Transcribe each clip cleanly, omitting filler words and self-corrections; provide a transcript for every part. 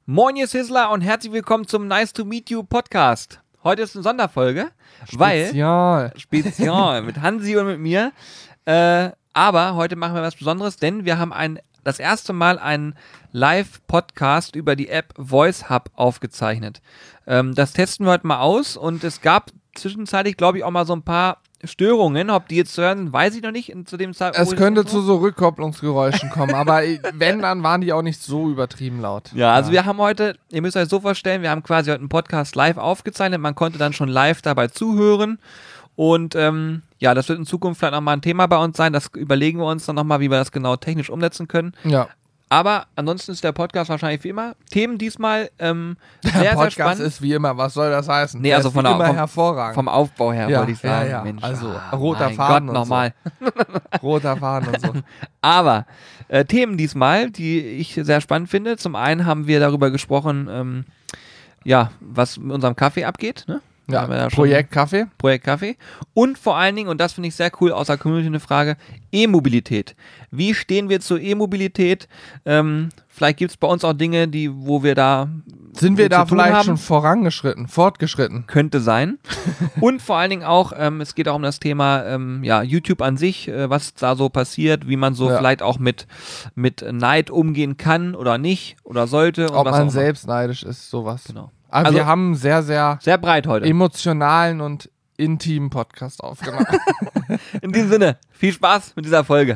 Moin, ihr Sizzler und herzlich willkommen zum Nice to Meet You Podcast. Heute ist eine Sonderfolge, Spezial mit Hansi und mit mir. Aber heute machen wir was Besonderes, denn wir haben das erste Mal einen Live-Podcast über die App VoiceHub aufgezeichnet. Das testen wir heute mal aus und es gab zwischenzeitlich, glaube ich, auch mal so ein paar Störungen. Ob die jetzt zu hören sind, weiß ich noch nicht. Zu dem Zeitpunkt. Es könnte zu so Rückkopplungsgeräuschen kommen, aber wenn, dann waren die auch nicht so übertrieben laut. Ja, also wir haben heute, ihr müsst euch so vorstellen, wir haben quasi heute einen Podcast live aufgezeichnet. Man konnte dann schon live dabei zuhören. Und das wird in Zukunft vielleicht nochmal ein Thema bei uns sein. Das überlegen wir uns dann nochmal, wie wir das genau technisch umsetzen können. Ja. Aber ansonsten ist der Podcast wahrscheinlich wie immer. Themen diesmal der sehr Podcast spannend. ist wie immer, was soll das heißen? Nee, also hervorragend. Vom Aufbau her wollte ich sagen. Ja. Mensch, also roter Faden Gott, nochmal. So. Roter Faden und so. Aber Themen diesmal, die ich sehr spannend finde. Zum einen haben wir darüber gesprochen, was mit unserem Kaffee abgeht, ne? Ja, Projekt Kaffee. Und vor allen Dingen, und das finde ich sehr cool, aus der Community eine Frage, E-Mobilität. Wie stehen wir zur E-Mobilität? Vielleicht gibt es bei uns auch Dinge, wo wir da sind wir da vielleicht haben. schon fortgeschritten? Könnte sein. Und vor allen Dingen auch, es geht auch um das Thema YouTube an sich, was da so passiert, wie man so vielleicht auch mit Neid umgehen kann oder nicht oder sollte. Und ob was man auch selbst neidisch ist, sowas. Genau. Also wir haben einen sehr breit heute emotionalen und intimen Podcast aufgenommen. In diesem Sinne, viel Spaß mit dieser Folge.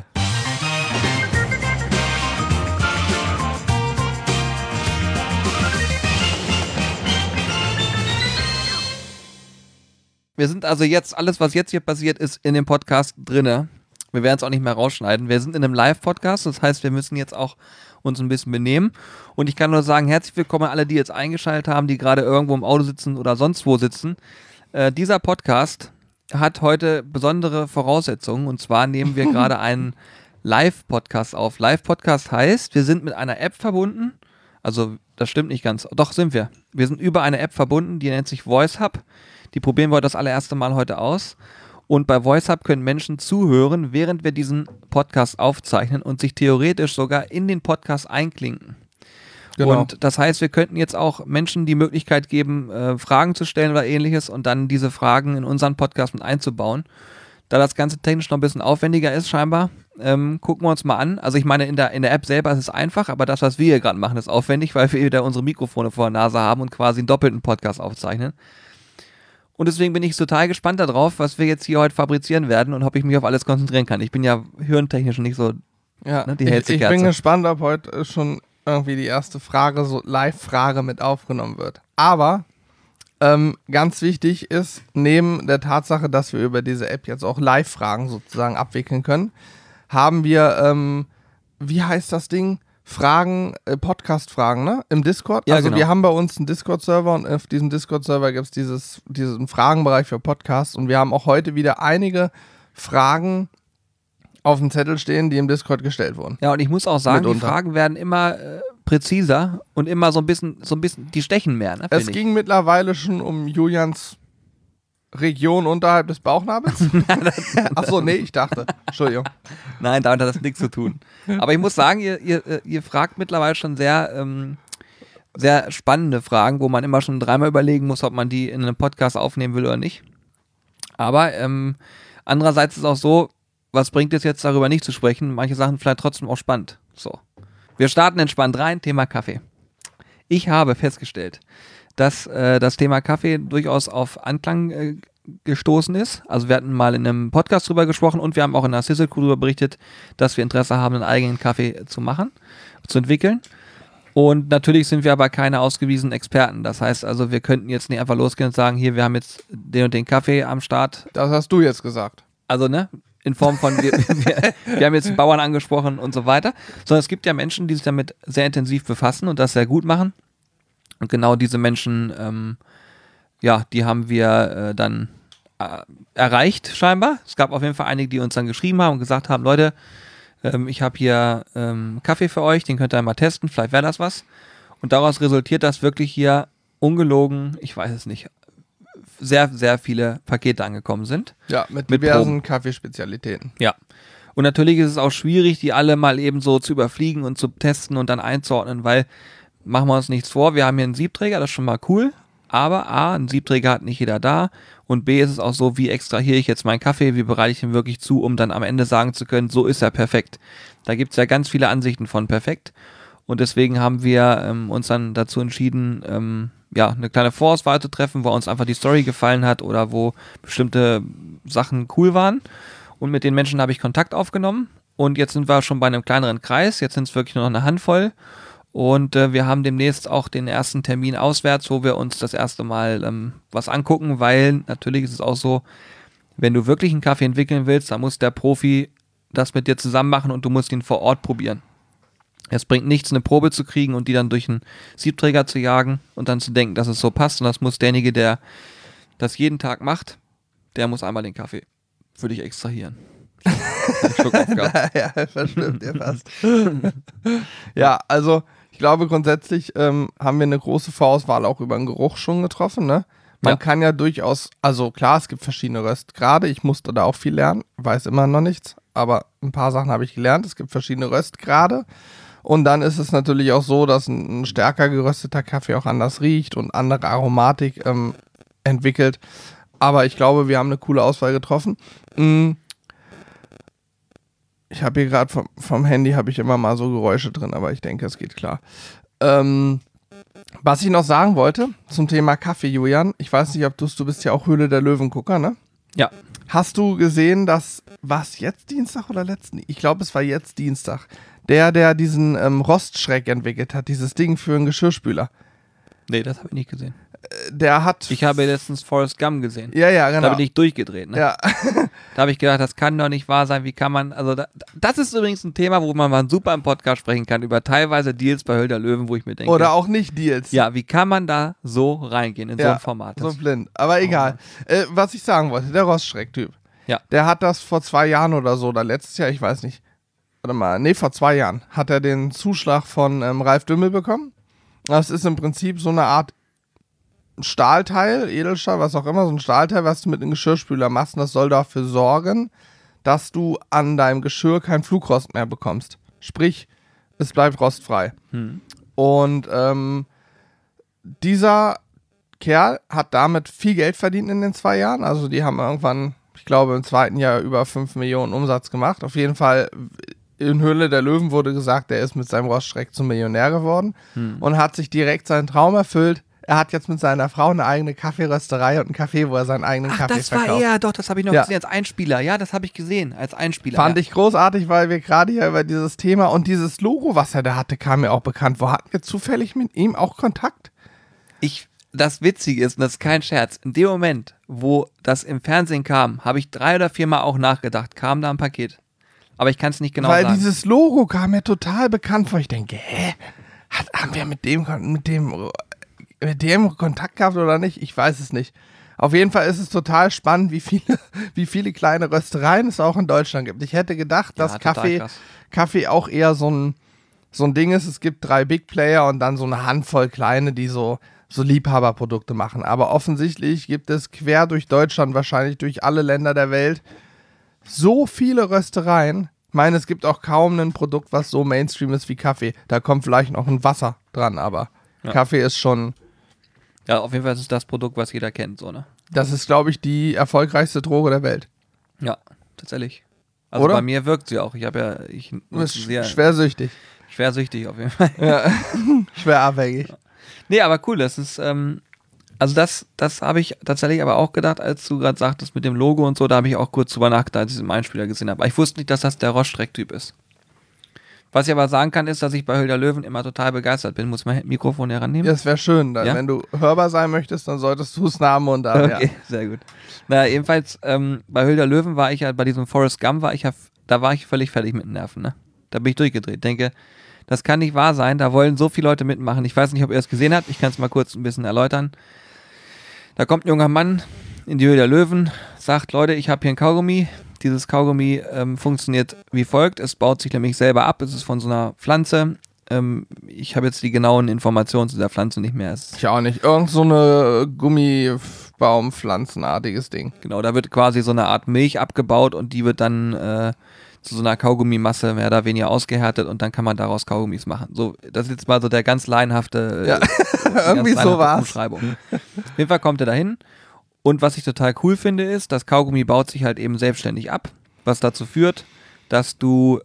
Wir sind also jetzt, alles was jetzt hier passiert, ist in dem Podcast drinne. Wir werden es auch nicht mehr rausschneiden. Wir sind in einem Live-Podcast, das heißt, wir müssen jetzt auch uns ein bisschen benehmen. Und ich kann nur sagen, herzlich willkommen alle, die jetzt eingeschaltet haben, die gerade irgendwo im Auto sitzen oder sonst wo sitzen. Dieser Podcast hat heute besondere Voraussetzungen. Und zwar nehmen wir gerade einen Live-Podcast auf. Live-Podcast heißt, wir sind mit einer App verbunden. Also, das stimmt nicht ganz. Doch, sind wir. Wir sind über eine App verbunden, die nennt sich VoiceHub. Die probieren wir das allererste Mal heute aus. Und bei VoiceHub können Menschen zuhören, während wir diesen Podcast aufzeichnen und sich theoretisch sogar in den Podcast einklinken. Genau. Und das heißt, wir könnten jetzt auch Menschen die Möglichkeit geben, Fragen zu stellen oder ähnliches und dann diese Fragen in unseren Podcast mit einzubauen. Da das Ganze technisch noch ein bisschen aufwendiger ist scheinbar, gucken wir uns mal an. Also ich meine, in der App selber ist es einfach, aber das, was wir hier gerade machen, ist aufwendig, weil wir wieder unsere Mikrofone vor der Nase haben und quasi einen doppelten Podcast aufzeichnen. Und deswegen bin ich total gespannt darauf, was wir jetzt hier heute fabrizieren werden und ob ich mich auf alles konzentrieren kann. Ich bin ja hirntechnisch nicht so die hellste Kerze. Ich bin gespannt, ob heute schon irgendwie die erste Frage, so Live-Frage mit aufgenommen wird. Aber ganz wichtig ist, neben der Tatsache, dass wir über diese App jetzt auch Live-Fragen sozusagen abwickeln können, haben wir, wie heißt das Ding? Podcast-Fragen, ne? Im Discord. Ja, also genau. Wir haben bei uns einen Discord-Server und auf diesem Discord-Server gibt es diesen Fragenbereich für Podcasts und wir haben auch heute wieder einige Fragen auf dem Zettel stehen, die im Discord gestellt wurden. Ja, und ich muss auch sagen, die Fragen werden immer präziser und immer so ein bisschen, die stechen mehr, ne? Es ging mittlerweile schon um Julians Region unterhalb des Bauchnabels? Achso, nee, ich dachte. Entschuldigung. Nein, damit hat das nichts zu tun. Aber ich muss sagen, ihr fragt mittlerweile schon sehr, sehr spannende Fragen, wo man immer schon dreimal überlegen muss, ob man die in einem Podcast aufnehmen will oder nicht. Aber andererseits ist es auch so, was bringt es jetzt darüber nicht zu sprechen? Manche Sachen vielleicht trotzdem auch spannend. So. Wir starten entspannt rein, Thema Kaffee. Ich habe festgestellt, dass das Thema Kaffee durchaus auf Anklang gestoßen ist. Also wir hatten mal in einem Podcast drüber gesprochen und wir haben auch in der Sizzle Crew darüber berichtet, dass wir Interesse haben, einen eigenen Kaffee zu machen, zu entwickeln. Und natürlich sind wir aber keine ausgewiesenen Experten. Das heißt also, wir könnten jetzt nicht einfach losgehen und sagen, hier, wir haben jetzt den und den Kaffee am Start. Das hast du jetzt gesagt. Also, ne? In Form von, wir haben jetzt Bauern angesprochen und so weiter. Sondern es gibt ja Menschen, die sich damit sehr intensiv befassen und das sehr gut machen. Und genau diese Menschen, die haben wir dann erreicht scheinbar. Es gab auf jeden Fall einige, die uns dann geschrieben haben und gesagt haben, Leute, ich habe hier Kaffee für euch, den könnt ihr mal testen, vielleicht wäre das was. Und daraus resultiert, dass wirklich hier ungelogen, ich weiß es nicht, sehr, sehr viele Pakete angekommen sind. Ja, mit diversen Kaffeespezialitäten. Ja. Und natürlich ist es auch schwierig, die alle mal eben so zu überfliegen und zu testen und dann einzuordnen, weil machen wir uns nichts vor, wir haben hier einen Siebträger, das ist schon mal cool, aber A, einen Siebträger hat nicht jeder da und B, ist es auch so, wie extrahiere ich jetzt meinen Kaffee, wie bereite ich ihn wirklich zu, um dann am Ende sagen zu können, so ist er perfekt. Da gibt es ja ganz viele Ansichten von perfekt und deswegen haben wir uns dann dazu entschieden, eine kleine Vorauswahl zu treffen, wo uns einfach die Story gefallen hat oder wo bestimmte Sachen cool waren und mit den Menschen habe ich Kontakt aufgenommen und jetzt sind wir schon bei einem kleineren Kreis, jetzt sind es wirklich nur noch eine Handvoll. Und wir haben demnächst auch den ersten Termin auswärts, wo wir uns das erste Mal was angucken, weil natürlich ist es auch so, wenn du wirklich einen Kaffee entwickeln willst, dann muss der Profi das mit dir zusammen machen und du musst ihn vor Ort probieren. Es bringt nichts, eine Probe zu kriegen und die dann durch einen Siebträger zu jagen und dann zu denken, dass es so passt. Und das muss derjenige, der das jeden Tag macht, der muss einmal den Kaffee für dich extrahieren. Ja, verstimmt, ja fast. Ja, also ich glaube grundsätzlich haben wir eine große Vorauswahl auch über den Geruch schon getroffen, ne? Man kann ja durchaus, also klar, es gibt verschiedene Röstgrade, ich musste da auch viel lernen, weiß immer noch nichts, aber ein paar Sachen habe ich gelernt, es gibt verschiedene Röstgrade und dann ist es natürlich auch so, dass ein stärker gerösteter Kaffee auch anders riecht und andere Aromatik entwickelt, aber ich glaube, wir haben eine coole Auswahl getroffen. Ich habe hier gerade vom Handy habe ich immer mal so Geräusche drin, aber ich denke, es geht klar. Was ich noch sagen wollte zum Thema Kaffee, Julian, ich weiß nicht, ob du bist ja auch Höhle der Löwen-Gucker, ne? Ja. Hast du gesehen, war es jetzt Dienstag oder letzten? Ich glaube, es war jetzt Dienstag. Der diesen Rostschreck entwickelt hat, dieses Ding für einen Geschirrspüler. Nee, das habe ich nicht gesehen. Ich habe letztens Forrest Gump gesehen. Ja, genau. Da bin ich durchgedreht, ne? Ja. Da habe ich gedacht, das kann doch nicht wahr sein, wie kann man, also das ist übrigens ein Thema, wo man mal super im Podcast sprechen kann, über teilweise Deals bei Höhle der Löwen, wo ich mir denke. Oder auch nicht Deals. Ja, wie kann man da so reingehen in so ein Format? So blind, aber egal. Was ich sagen wollte, der Rostschreck-Typ. Ja. Der hat das vor 2 Jahren oder so, oder letztes Jahr, ich weiß nicht. Warte mal, nee, vor 2 Jahren hat er den Zuschlag von Ralf Dümmel bekommen. Das ist im Prinzip so eine Art Stahlteil, Edelstahl, was auch immer, so ein Stahlteil, was du mit einem Geschirrspüler machst und das soll dafür sorgen, dass du an deinem Geschirr keinen Flugrost mehr bekommst. Sprich, es bleibt rostfrei. Und dieser Kerl hat damit viel Geld verdient in den 2 Jahren. Also die haben irgendwann, ich glaube im 2. Jahr über 5 Millionen Umsatz gemacht. Auf jeden Fall in Höhle der Löwen wurde gesagt, er ist mit seinem Rostschreck zum Millionär geworden und hat sich direkt seinen Traum erfüllt. Er hat jetzt mit seiner Frau eine eigene Kaffeerösterei und einen Café, wo er seinen eigenen Kaffee verkauft. Das war er, doch, das habe ich noch gesehen als Einspieler. Ja, das habe ich gesehen als Einspieler. Fand ich großartig, weil wir gerade hier über dieses Thema und dieses Logo, was er da hatte, kam mir auch bekannt. Wo hatten wir zufällig mit ihm auch Kontakt? Das Witzige ist, und das ist kein Scherz, in dem Moment, wo das im Fernsehen kam, habe ich 3 oder 4 Mal auch nachgedacht, kam da ein Paket. Aber ich kann es nicht genau sagen. Weil dieses Logo kam mir total bekannt vor. Ich denke, haben wir mit dem Kontakt gehabt oder nicht? Ich weiß es nicht. Auf jeden Fall ist es total spannend, wie viele kleine Röstereien es auch in Deutschland gibt. Ich hätte gedacht, dass Kaffee auch eher so ein Ding ist. Es gibt 3 Big Player und dann so eine Handvoll kleine, die so Liebhaberprodukte machen. Aber offensichtlich gibt es quer durch Deutschland, wahrscheinlich durch alle Länder der Welt, so viele Röstereien. Ich meine, es gibt auch kaum ein Produkt, was so Mainstream ist wie Kaffee. Da kommt vielleicht noch ein Wasser dran, aber Kaffee ist schon... Ja, auf jeden Fall ist es das Produkt, was jeder kennt, so, ne? Das ist, glaube ich, die erfolgreichste Droge der Welt. Ja, tatsächlich. Also oder? Bei mir wirkt sie auch. Du bist schwersüchtig. Schwersüchtig auf jeden Fall. Ja, schwer abhängig. Nee, aber cool, das ist, also das habe ich tatsächlich aber auch gedacht, als du gerade sagtest mit dem Logo und so, da habe ich auch kurz drüber nachgedacht, als ich es im Einspieler gesehen habe. Aber ich wusste nicht, dass das der Rostschreck-Typ ist. Was ich aber sagen kann, ist, dass ich bei Höhle der Löwen immer total begeistert bin. Muss ich mein Mikrofon herannehmen? Ja, das wäre schön. Dann, wenn du hörbar sein möchtest, dann solltest du es nah am Mund haben. Okay, sehr gut. Naja, jedenfalls, bei Höhle der Löwen war ich ja, bei diesem Forrest Gump da war ich völlig fertig mit den Nerven, ne? Da bin ich durchgedreht. Denke, das kann nicht wahr sein, da wollen so viele Leute mitmachen. Ich weiß nicht, ob ihr es gesehen habt, ich kann es mal kurz ein bisschen erläutern. Da kommt ein junger Mann in die Höhle der Löwen, sagt, Leute, ich habe hier ein Kaugummi. Dieses Kaugummi funktioniert wie folgt. Es baut sich nämlich selber ab. Es ist von so einer Pflanze. Ich habe jetzt die genauen Informationen zu dieser Pflanze nicht mehr. Ich auch nicht. Irgend so eine Gummibaumpflanzenartiges Ding. Genau, da wird quasi so eine Art Milch abgebaut und die wird dann zu so einer Kaugummimasse mehr oder weniger ausgehärtet und dann kann man daraus Kaugummis machen. So, das ist jetzt mal so der ganz laienhafte irgendwie so war's. Umschreibung. Auf jeden Fall kommt er dahin und was ich total cool finde ist, das Kaugummi baut sich halt eben selbstständig ab, was dazu führt, dass du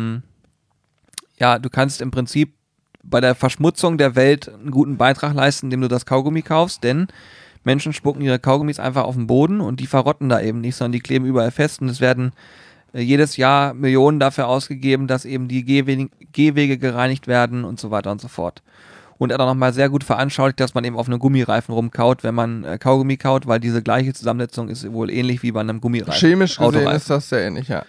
du kannst im Prinzip bei der Verschmutzung der Welt einen guten Beitrag leisten, indem du das Kaugummi kaufst, denn Menschen spucken ihre Kaugummis einfach auf den Boden und die verrotten da eben nicht, sondern die kleben überall fest und es werden jedes Jahr Millionen dafür ausgegeben, dass eben die Gehwege gereinigt werden und so weiter und so fort. Und er hat auch nochmal sehr gut veranschaulicht, dass man eben auf einem Gummireifen rumkaut, wenn man Kaugummi kaut, weil diese gleiche Zusammensetzung ist wohl ähnlich wie bei einem Gummireifen. Chemisch gesehen ist das sehr ähnlich, ja.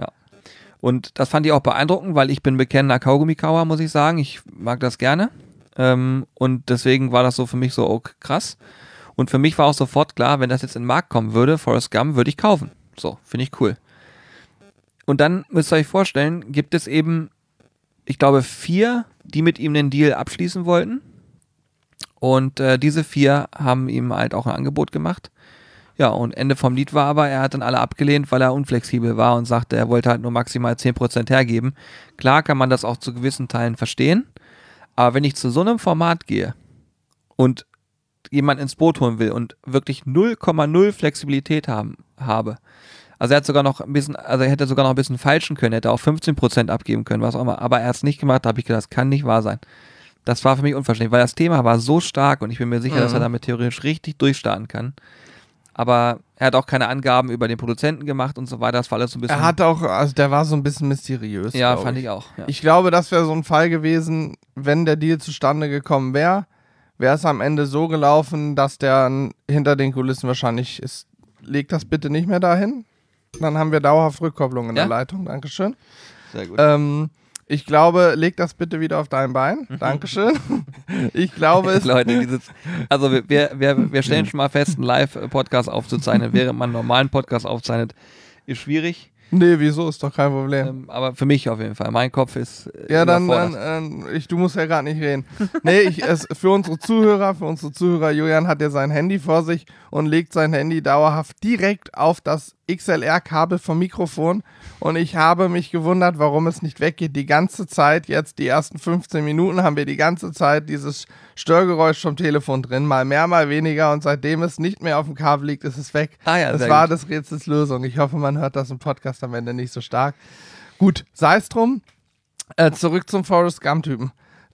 Und das fand ich auch beeindruckend, weil ich bin bekennender Kaugummikauer, muss ich sagen. Ich mag das gerne. Und deswegen war das so für mich so, oh, krass. Und für mich war auch sofort klar, wenn das jetzt in den Markt kommen würde, Forrest Gump, würde ich kaufen. So, finde ich cool. Und dann müsst ihr euch vorstellen, gibt es eben, ich glaube, 4, die mit ihm den Deal abschließen wollten. Und diese 4 haben ihm halt auch ein Angebot gemacht. Ja, und Ende vom Lied war aber, er hat dann alle abgelehnt, weil er unflexibel war und sagte, er wollte halt nur maximal 10% hergeben. Klar kann man das auch zu gewissen Teilen verstehen, aber wenn ich zu so einem Format gehe und jemand ins Boot holen will und wirklich 0,0 Flexibilität habe, also er hat sogar noch ein bisschen, also er hätte sogar noch ein bisschen falschen können, hätte auch 15% abgeben können, was auch immer, aber er hat es nicht gemacht, da habe ich gedacht, das kann nicht wahr sein. Das war für mich unverständlich, weil das Thema war so stark und ich bin mir sicher, dass er damit theoretisch richtig durchstarten kann. Aber er hat auch keine Angaben über den Produzenten gemacht und so weiter. Das war alles so ein bisschen. Er hat auch, also der war so ein bisschen mysteriös. Ja, fand ich auch. Ja. Ich glaube, das wäre so ein Fall gewesen, wenn der Deal zustande gekommen wäre, wäre es am Ende so gelaufen, dass der hinter den Kulissen wahrscheinlich ist. Leg das bitte nicht mehr dahin. Dann haben wir dauerhaft Rückkopplung in der Leitung. Dankeschön. Sehr gut. Ich glaube, leg das bitte wieder auf dein Bein. Dankeschön. Ich glaube es. Leute, also wir stellen schon mal fest, einen Live-Podcast aufzuzeichnen, während man einen normalen Podcast aufzeichnet, ist schwierig. Nee, wieso? Ist doch kein Problem. Aber für mich auf jeden Fall. Mein Kopf ist. Ja, du musst ja gerade nicht reden. Nee, für unsere Zuhörer, Julian hat ja sein Handy vor sich und legt sein Handy dauerhaft direkt auf das XLR-Kabel vom Mikrofon. Und ich habe mich gewundert, warum es nicht weggeht. Die ganze Zeit, jetzt die ersten 15 Minuten, haben wir die ganze Zeit dieses Störgeräusch vom Telefon drin. Mal mehr, mal weniger. Und seitdem es nicht mehr auf dem Kabel liegt, ist es weg. Ah ja, das war des Rätsels Lösung. Ich hoffe, man hört das im Podcast am Ende nicht so stark. Gut, sei es drum. Zurück zum Forrest Gump-Typen.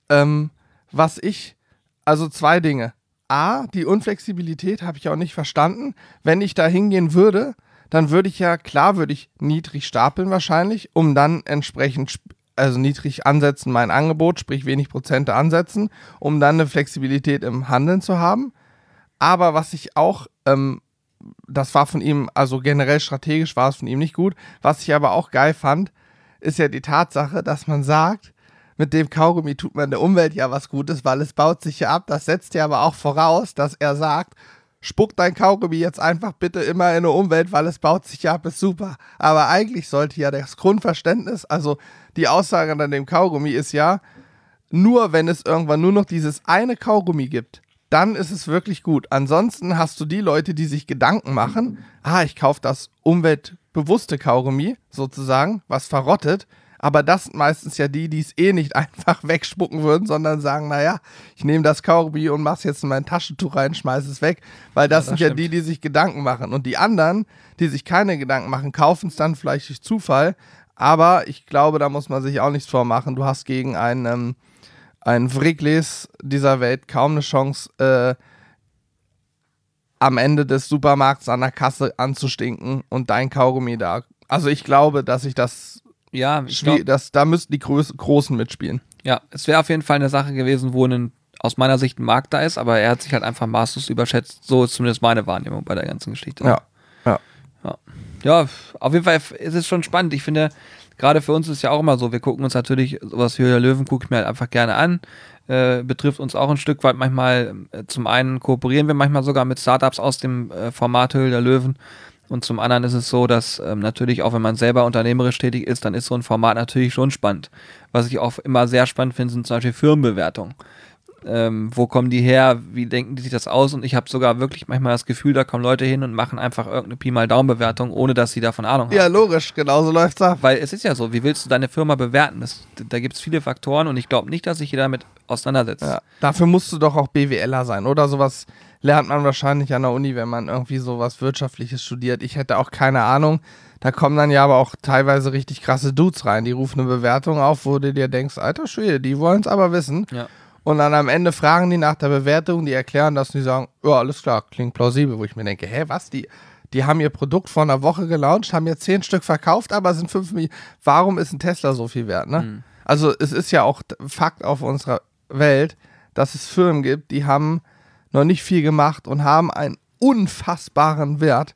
Also 2 Dinge. A, die Unflexibilität habe ich auch nicht verstanden. Wenn ich da hingehen würde, dann würde ich niedrig stapeln wahrscheinlich, um dann entsprechend, also niedrig ansetzen mein Angebot, sprich wenig Prozente ansetzen, um dann eine Flexibilität im Handeln zu haben. Aber was ich auch, das war von ihm, also generell strategisch war es von ihm nicht gut, was ich aber auch geil fand, ist ja die Tatsache, dass man sagt, mit dem Kaugummi tut man der Umwelt ja was Gutes, weil es baut sich ja ab. Das setzt ja aber auch voraus, dass er sagt, spuck dein Kaugummi jetzt einfach bitte immer in eine Umwelt, weil es baut sich ja ab, ist super. Aber eigentlich sollte ja das Grundverständnis, also die Aussage an dem Kaugummi ist ja, nur wenn es irgendwann nur noch dieses eine Kaugummi gibt, dann ist es wirklich gut. Ansonsten hast du die Leute, die sich Gedanken machen, ich kaufe das umweltbewusste Kaugummi sozusagen, was verrottet, aber das sind meistens ja die es nicht einfach wegspucken würden, sondern sagen, naja, ich nehme das Kaugummi und mach's jetzt in mein Taschentuch rein, schmeiß es weg, weil das sind stimmt. ja die sich Gedanken machen. Und die anderen, die sich keine Gedanken machen, kaufen es dann vielleicht durch Zufall, aber ich glaube, da muss man sich auch nichts vormachen. Du hast gegen einen Wrigley's dieser Welt kaum eine Chance, am Ende des Supermarkts an der Kasse anzustinken und dein Kaugummi da. Also ich glaube, dass ich das da müssten die Großen mitspielen. Ja, es wäre auf jeden Fall eine Sache gewesen, wo aus meiner Sicht ein Markt da ist, aber er hat sich halt einfach maßlos überschätzt. So ist zumindest meine Wahrnehmung bei der ganzen Geschichte. Ja, auf jeden Fall ist es schon spannend. Ich finde, gerade für uns ist es ja auch immer so, wir gucken uns natürlich, sowas wie der Löwen gucke ich mir halt einfach gerne an. Betrifft uns auch ein Stück weit manchmal. Zum einen kooperieren wir manchmal sogar mit Startups aus dem Format Höhle der Löwen. Und zum anderen ist es so, dass natürlich auch, wenn man selber unternehmerisch tätig ist, dann ist so ein Format natürlich schon spannend. Was ich auch immer sehr spannend finde, sind zum Beispiel Firmenbewertungen. wo kommen die her, wie denken die sich das aus? Und ich habe sogar wirklich manchmal das Gefühl, da kommen Leute hin und machen einfach irgendeine Pi-mal-Daumen-Bewertung, ohne dass sie davon Ahnung haben. Ja, logisch, genauso läuft's ab. Weil es ist ja so, wie willst du deine Firma bewerten? Da gibt es viele Faktoren und ich glaube nicht, dass sich jeder damit auseinandersetzt. Ja, dafür musst du doch auch BWLer sein, oder? Sowas lernt man wahrscheinlich an der Uni, wenn man irgendwie sowas Wirtschaftliches studiert. Ich hätte auch keine Ahnung. Da kommen dann ja aber auch teilweise richtig krasse Dudes rein, die rufen eine Bewertung auf, wo du dir denkst, alter Schwede, die wollen es aber wissen. Ja. Und dann am Ende fragen die nach der Bewertung, die erklären das und die sagen, ja, alles klar, klingt plausibel. Wo ich mir denke, hä, was? Die haben ihr Produkt vor einer Woche gelauncht, haben jetzt 10 Stück verkauft, aber sind 5 Millionen. Warum ist ein Tesla so viel wert, ne? Mhm. Also es ist ja auch Fakt auf unserer Welt, dass es Firmen gibt, die haben noch nicht viel gemacht und haben einen unfassbaren Wert.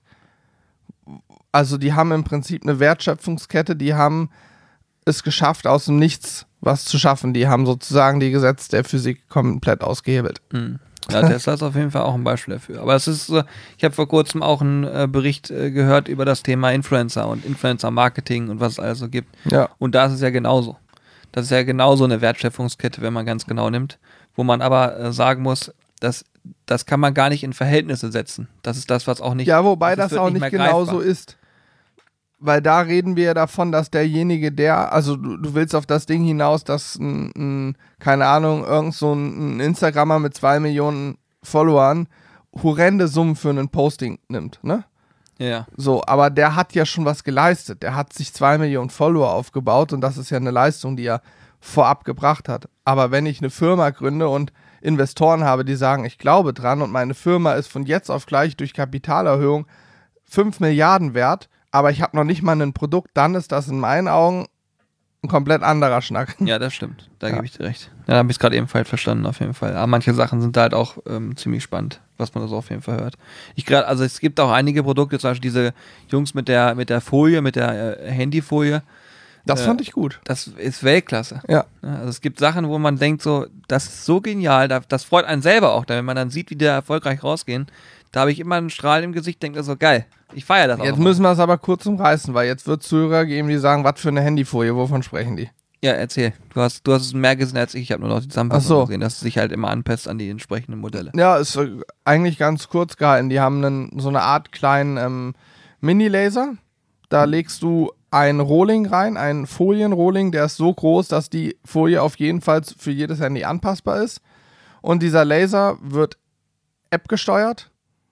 Also die haben im Prinzip eine Wertschöpfungskette, die haben es geschafft, aus dem Nichts was zu schaffen. Die haben sozusagen die Gesetze der Physik komplett ausgehebelt. Mhm. Ja, Tesla ist auf jeden Fall auch ein Beispiel dafür. Aber es ist, ich habe vor kurzem auch einen Bericht gehört über das Thema Influencer und Influencer-Marketing und was es also gibt. Ja. Und da ist es ja genauso. Das ist ja genauso eine Wertschöpfungskette, wenn man ganz genau nimmt, wo man aber sagen muss, das kann man gar nicht in Verhältnisse setzen. Das ist das, was auch nicht. Ja, wobei das auch nicht genauso ist. Weil da reden wir ja davon, dass derjenige, also du willst auf das Ding hinaus, dass keine Ahnung, irgend so ein Instagrammer mit 2 Millionen Followern horrende Summen für ein Posting nimmt, ne? Ja. So, aber der hat ja schon was geleistet. Der hat sich 2 Millionen Follower aufgebaut und das ist ja eine Leistung, die er vorab gebracht hat. Aber wenn ich eine Firma gründe und Investoren habe, die sagen, ich glaube dran und meine Firma ist von jetzt auf gleich durch Kapitalerhöhung 5 Milliarden wert, aber ich habe noch nicht mal ein Produkt, dann ist das in meinen Augen ein komplett anderer Schnack. Ja, das stimmt. Da gebe ich dir recht. Ja, da habe ich es gerade ebenfalls verstanden, auf jeden Fall. Aber manche Sachen sind da halt auch ziemlich spannend, was man so auf jeden Fall hört. Also es gibt auch einige Produkte, zum Beispiel diese Jungs mit der Folie, mit der Handyfolie. Das fand ich gut. Das ist Weltklasse. Ja. Also es gibt Sachen, wo man denkt so, das ist so genial, das freut einen selber auch, wenn man dann sieht, wie die erfolgreich rausgehen. Da habe ich immer einen Strahl im Gesicht, denke so, geil, ich feiere das auch. Jetzt müssen wir es aber kurz umreißen, weil jetzt wird es Zuhörer geben, die sagen, was für eine Handyfolie, wovon sprechen die? Ja, erzähl. Du hast es mehr gesehen als ich habe nur noch die Zusammenfassung gesehen, dass es sich halt immer anpasst an die entsprechenden Modelle. Ja, ist eigentlich ganz kurz gehalten. Die haben so eine Art kleinen Mini-Laser. Da legst du ein Rohling rein, ein Folienrohling, der ist so groß, dass die Folie auf jeden Fall für jedes Handy anpassbar ist. Und dieser Laser wird App gesteuert.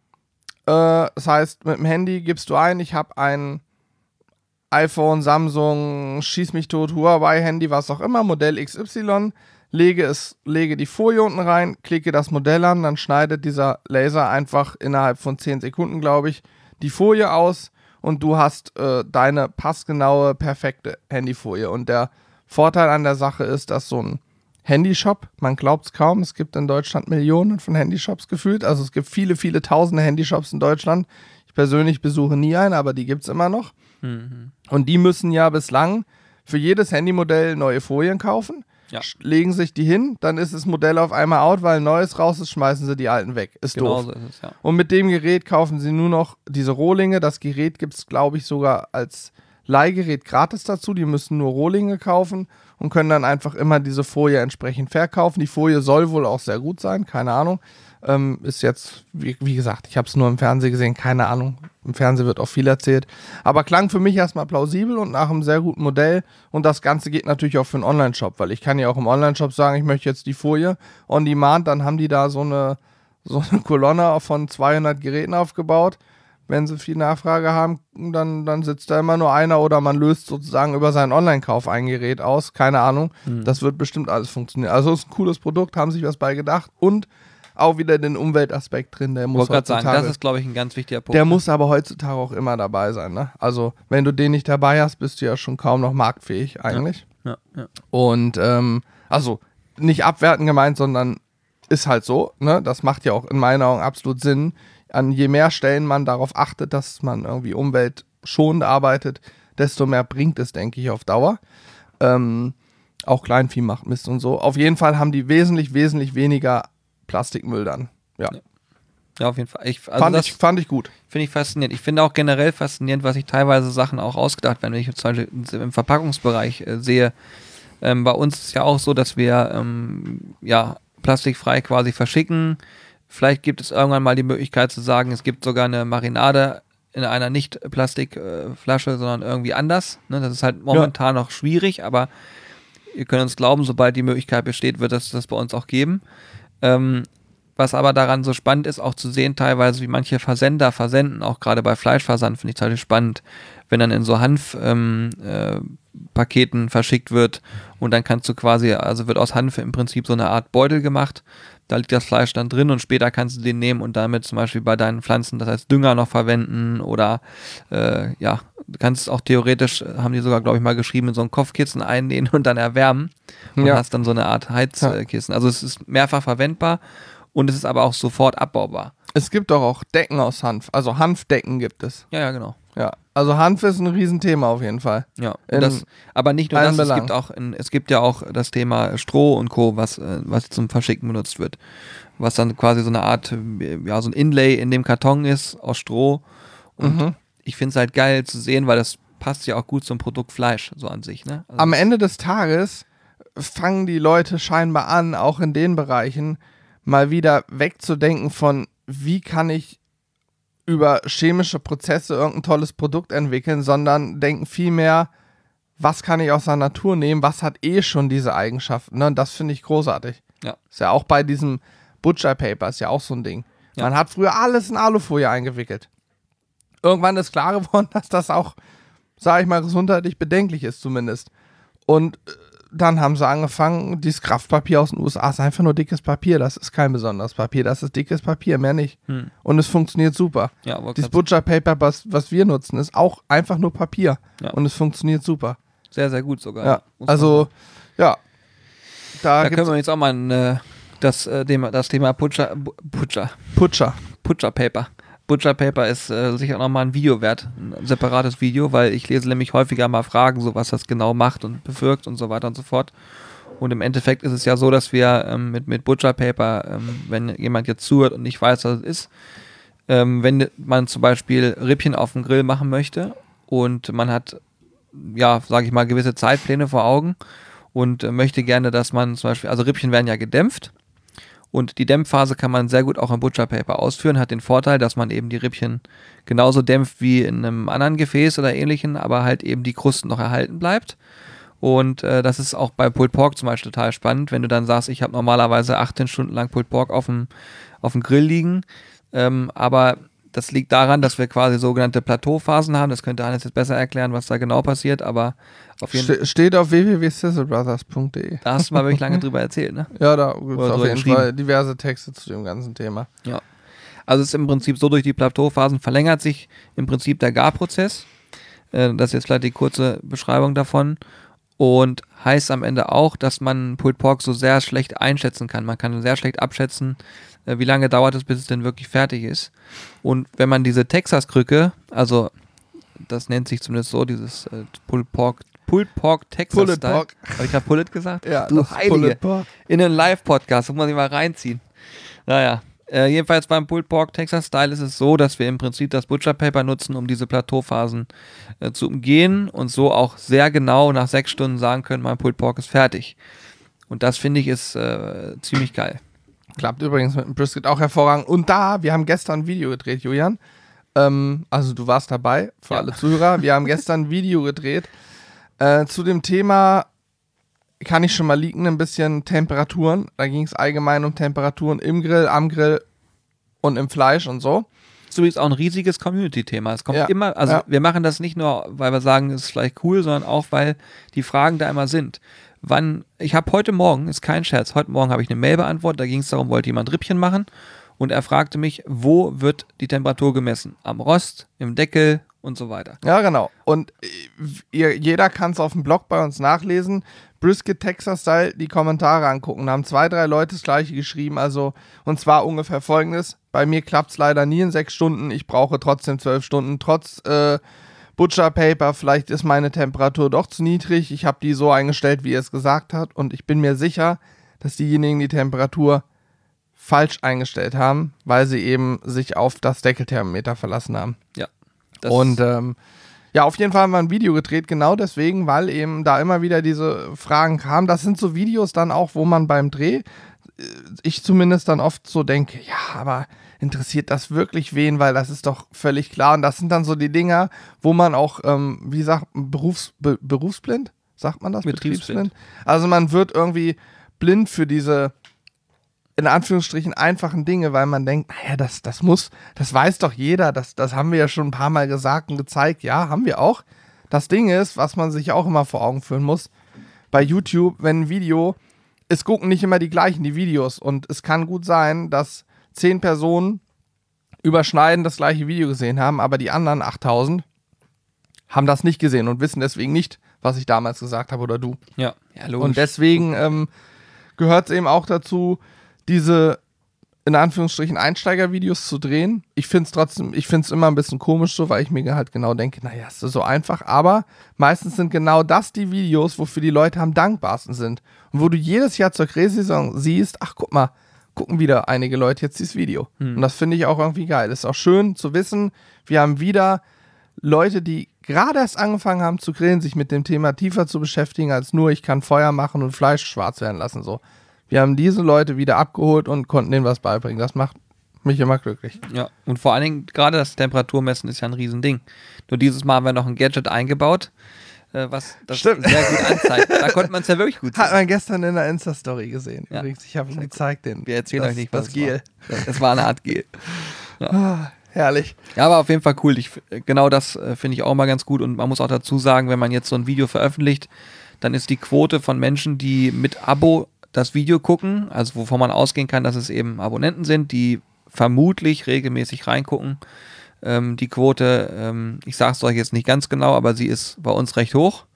Das heißt, mit dem Handy gibst du ein, ich habe ein iPhone, Samsung, schieß mich tot, Huawei-Handy, was auch immer, Modell XY, lege die Folie unten rein, klicke das Modell an, dann schneidet dieser Laser einfach innerhalb von 10 Sekunden, glaube ich, die Folie aus und du hast deine passgenaue, perfekte Handyfolie. Und der Vorteil an der Sache ist, dass so ein Handyshop, man glaubt es kaum, es gibt in Deutschland Millionen von Handyshops gefühlt, also es gibt viele, viele tausende Handyshops in Deutschland. Ich persönlich besuche nie einen, aber die gibt es immer noch. Mhm. Und die müssen ja bislang für jedes Handymodell neue Folien kaufen, legen sich die hin, dann ist das Modell auf einmal out, weil ein neues raus ist, schmeißen sie die alten weg. Ist genau doof. So ist es, ja. Und mit dem Gerät kaufen sie nur noch diese Rohlinge. Das Gerät gibt es, glaube ich, sogar als Leihgerät gratis dazu. Die müssen nur Rohlinge kaufen und können dann einfach immer diese Folie entsprechend verkaufen. Die Folie soll wohl auch sehr gut sein, keine Ahnung. Ist jetzt, wie gesagt, ich habe es nur im Fernsehen gesehen, keine Ahnung. Im Fernsehen wird auch viel erzählt. Aber klang für mich erstmal plausibel und nach einem sehr guten Modell. Und das Ganze geht natürlich auch für einen Online-Shop, weil ich kann ja auch im Online-Shop sagen, ich möchte jetzt die Folie on demand. Dann haben die da so eine Kolonne von 200 Geräten aufgebaut. Wenn sie viel Nachfrage haben, dann sitzt da immer nur einer oder man löst sozusagen über seinen Online-Kauf ein Gerät aus. Keine Ahnung. Das wird bestimmt alles funktionieren. Also es ist ein cooles Produkt, haben sich was bei gedacht und auch wieder den Umweltaspekt drin. Der muss heutzutage, das ist, glaube ich, ein ganz wichtiger Punkt. Der muss aber heutzutage auch immer dabei sein. Ne? Also wenn du den nicht dabei hast, bist du ja schon kaum noch marktfähig eigentlich. Ja. Und also nicht abwertend gemeint, sondern ist halt so. Ne? Das macht ja auch in meinen Augen absolut Sinn. An je mehr Stellen man darauf achtet, dass man irgendwie umweltschonend arbeitet, desto mehr bringt es, denke ich, auf Dauer. Auch Kleinvieh macht Mist und so. Auf jeden Fall haben die wesentlich weniger Plastikmüll dann. Ja, auf jeden Fall. Fand ich gut. Finde ich faszinierend. Ich finde auch generell faszinierend, was sich teilweise Sachen auch ausgedacht werden. Wenn ich zum Beispiel im Verpackungsbereich sehe, bei uns ist es ja auch so, dass wir plastikfrei quasi verschicken. Vielleicht gibt es irgendwann mal die Möglichkeit zu sagen, es gibt sogar eine Marinade in einer Nicht-Plastikflasche, sondern irgendwie anders. Ne? Das ist halt momentan noch schwierig, aber ihr könnt uns glauben, sobald die Möglichkeit besteht, wird es das bei uns auch geben. Was aber daran so spannend ist, auch zu sehen teilweise, wie manche Versender versenden, auch gerade bei Fleischversand, finde ich total spannend, wenn dann in so Hanfpaketen verschickt wird und dann kannst du quasi, also wird aus Hanf im Prinzip so eine Art Beutel gemacht, da liegt das Fleisch dann drin und später kannst du den nehmen und damit zum Beispiel bei deinen Pflanzen, das heißt Dünger noch verwenden oder du kannst es auch theoretisch, haben die sogar, glaube ich, mal geschrieben, in so ein Kopfkissen einnähen und dann erwärmen und hast dann so eine Art Heizkissen. Also es ist mehrfach verwendbar und es ist aber auch sofort abbaubar. Es gibt doch auch Decken aus Hanf, also Hanfdecken gibt es. Ja, genau. Ja, also Hanf ist ein Riesenthema auf jeden Fall. Ja, aber nicht nur das, es gibt ja auch das Thema Stroh und Co., was zum Verschicken benutzt wird. Was dann quasi so eine Art, so ein Inlay in dem Karton ist aus Stroh. Und ich finde es halt geil zu sehen, weil das passt ja auch gut zum Produkt Fleisch, so an sich. Ne? Also am Ende des Tages fangen die Leute scheinbar an, auch in den Bereichen, mal wieder wegzudenken von, wie kann ich über chemische Prozesse irgendein tolles Produkt entwickeln, sondern denken vielmehr, was kann ich aus der Natur nehmen, was hat schon diese Eigenschaften. Ne? Und das finde ich großartig. Ja. Ist ja auch bei diesem Butcher Paper, ist ja auch so ein Ding. Ja. Man hat früher alles in Alufolie eingewickelt. Irgendwann ist klar geworden, dass das auch, sage ich mal, gesundheitlich bedenklich ist zumindest. Und dann haben sie angefangen, dieses Kraftpapier aus den USA ist einfach nur dickes Papier, das ist kein besonderes Papier, das ist dickes Papier, mehr nicht. Und es funktioniert super. Ja, dieses Butcher Paper, was wir nutzen, ist auch einfach nur Papier und es funktioniert super. Sehr, sehr gut sogar. Ja, also, ja. Da können wir jetzt auch mal das Thema Butcher Paper. Butcher Paper ist sicher nochmal ein Video wert, ein separates Video, weil ich lese nämlich häufiger mal Fragen, so was das genau macht und bewirkt und so weiter und so fort. Und im Endeffekt ist es ja so, dass wir mit Butcher Paper, wenn jemand jetzt zuhört und nicht weiß, was es ist, wenn man zum Beispiel Rippchen auf dem Grill machen möchte und man hat, ja, sage ich mal, gewisse Zeitpläne vor Augen und möchte gerne, dass man zum Beispiel, also Rippchen werden ja gedämpft. Und die Dämpfphase kann man sehr gut auch im Butcher Paper ausführen, hat den Vorteil, dass man eben die Rippchen genauso dämpft wie in einem anderen Gefäß oder ähnlichen, aber halt eben die Kruste noch erhalten bleibt. Und das ist auch bei Pulled Pork zum Beispiel total spannend, wenn du dann sagst, ich habe normalerweise 18 Stunden lang Pulled Pork auf dem Grill liegen, aber das liegt daran, dass wir quasi sogenannte Plateauphasen haben. Das könnte Hannes jetzt besser erklären, was da genau passiert, aber auf jeden Fall. Steht auf www.sizzlebrothers.de. Da hast du mal wirklich lange drüber erzählt, ne? Ja, da gibt es auf jeden Fall diverse Texte zu dem ganzen Thema. Ja. Also es ist im Prinzip so, durch die Plateauphasen verlängert sich im Prinzip der Garprozess. Das ist jetzt vielleicht die kurze Beschreibung davon. Und heißt am Ende auch, dass man Pulled Pork so sehr schlecht einschätzen kann. Man kann sehr schlecht abschätzen, wie lange dauert es, bis es denn wirklich fertig ist. Und wenn man diese Texas-Krücke, also das nennt sich zumindest so, dieses Pulled Pork Texas-Style. Habe ich gerade Pullet gesagt? Ja, du Heilige. In einen Live-Podcast, muss man sich mal reinziehen. Naja, jedenfalls beim Pulled Pork Texas-Style ist es so, dass wir im Prinzip das Butcher Paper nutzen, um diese Plateauphasen zu umgehen und so auch sehr genau nach 6 Stunden sagen können, mein Pulled Pork ist fertig. Und das finde ich ist ziemlich geil. Klappt übrigens mit dem Brisket auch hervorragend. Und wir haben gestern ein Video gedreht, Julian. Also du warst dabei, für alle Zuhörer. Wir haben gestern ein Video gedreht zu dem Thema, kann ich schon mal leaken, ein bisschen Temperaturen. Da ging es allgemein um Temperaturen im Grill, am Grill und im Fleisch und so. Das ist übrigens auch ein riesiges Community-Thema. Es kommt immer, wir machen das nicht nur, weil wir sagen, es ist vielleicht cool, sondern auch, weil die Fragen da immer sind. Ich habe heute Morgen, ist kein Scherz, heute Morgen habe ich eine Mail beantwortet, da ging es darum, wollte jemand Rippchen machen und er fragte mich, wo wird die Temperatur gemessen? Am Rost, im Deckel und so weiter. Ja, genau. Und jeder kann es auf dem Blog bei uns nachlesen. Brisket Texas Style, die Kommentare angucken. Da haben 2, 3 Leute das gleiche geschrieben, und zwar ungefähr folgendes: Bei mir klappt es leider nie in 6 Stunden, ich brauche trotzdem 12 Stunden, trotz Butcher Paper, vielleicht ist meine Temperatur doch zu niedrig, ich habe die so eingestellt, wie er es gesagt hat, und ich bin mir sicher, dass diejenigen die Temperatur falsch eingestellt haben, weil sie eben sich auf das Deckelthermometer verlassen haben. Ja. Und auf jeden Fall haben wir ein Video gedreht, genau deswegen, weil eben da immer wieder diese Fragen kamen. Das sind so Videos dann auch, wo man beim Dreh ich zumindest dann oft so denke, ja, aber interessiert das wirklich wen, weil das ist doch völlig klar. Und das sind dann so die Dinger, wo man auch, berufsblind, sagt man das? Betriebsblind. Also man wird irgendwie blind für diese, in Anführungsstrichen, einfachen Dinge, weil man denkt, naja, das weiß doch jeder, das haben wir ja schon ein paar Mal gesagt und gezeigt. Ja, haben wir auch. Das Ding ist, was man sich auch immer vor Augen führen muss, bei YouTube, wenn ein Video, es gucken nicht immer die gleichen, die Videos. Und es kann gut sein, dass 10 Personen überschneiden das gleiche Video gesehen haben, aber die anderen 8000 haben das nicht gesehen und wissen deswegen nicht, was ich damals gesagt habe oder du. Ja, logisch. Und deswegen gehört es eben auch dazu, diese, in Anführungsstrichen, Einsteigervideos zu drehen. Ich finde es immer ein bisschen komisch so, weil ich mir halt genau denke, naja, ist das so einfach. Aber meistens sind genau das die Videos, wofür die Leute am dankbarsten sind. Und wo du jedes Jahr zur Grillsaison siehst, ach guck mal, gucken wieder einige Leute jetzt dieses Video. Und das finde ich auch irgendwie geil. Ist auch schön zu wissen, wir haben wieder Leute, die gerade erst angefangen haben zu grillen, sich mit dem Thema tiefer zu beschäftigen, als nur ich kann Feuer machen und Fleisch schwarz werden lassen. So. Wir haben diese Leute wieder abgeholt und konnten denen was beibringen. Das macht mich immer glücklich. Ja, und vor allen Dingen, gerade das Temperaturmessen ist ja ein Riesending. Nur dieses Mal haben wir noch ein Gadget eingebaut, was das sehr gut anzeigt. Da konnte man es ja wirklich gut sehen. Hat man gestern in der Insta-Story gesehen. Ja. Übrigens, ich habe ihn gezeigt. Wir erzählen euch nicht, was das Gel. Es war eine Art Gel. Ja. Herrlich. Ja, aber auf jeden Fall cool. Genau das finde ich auch mal ganz gut. Und man muss auch dazu sagen, wenn man jetzt so ein Video veröffentlicht, dann ist die Quote von Menschen, die mit Abo das Video gucken, also wovon man ausgehen kann, dass es eben Abonnenten sind, die vermutlich regelmäßig reingucken. Die Quote, ich sage es euch jetzt nicht ganz genau, aber sie ist bei uns recht hoch.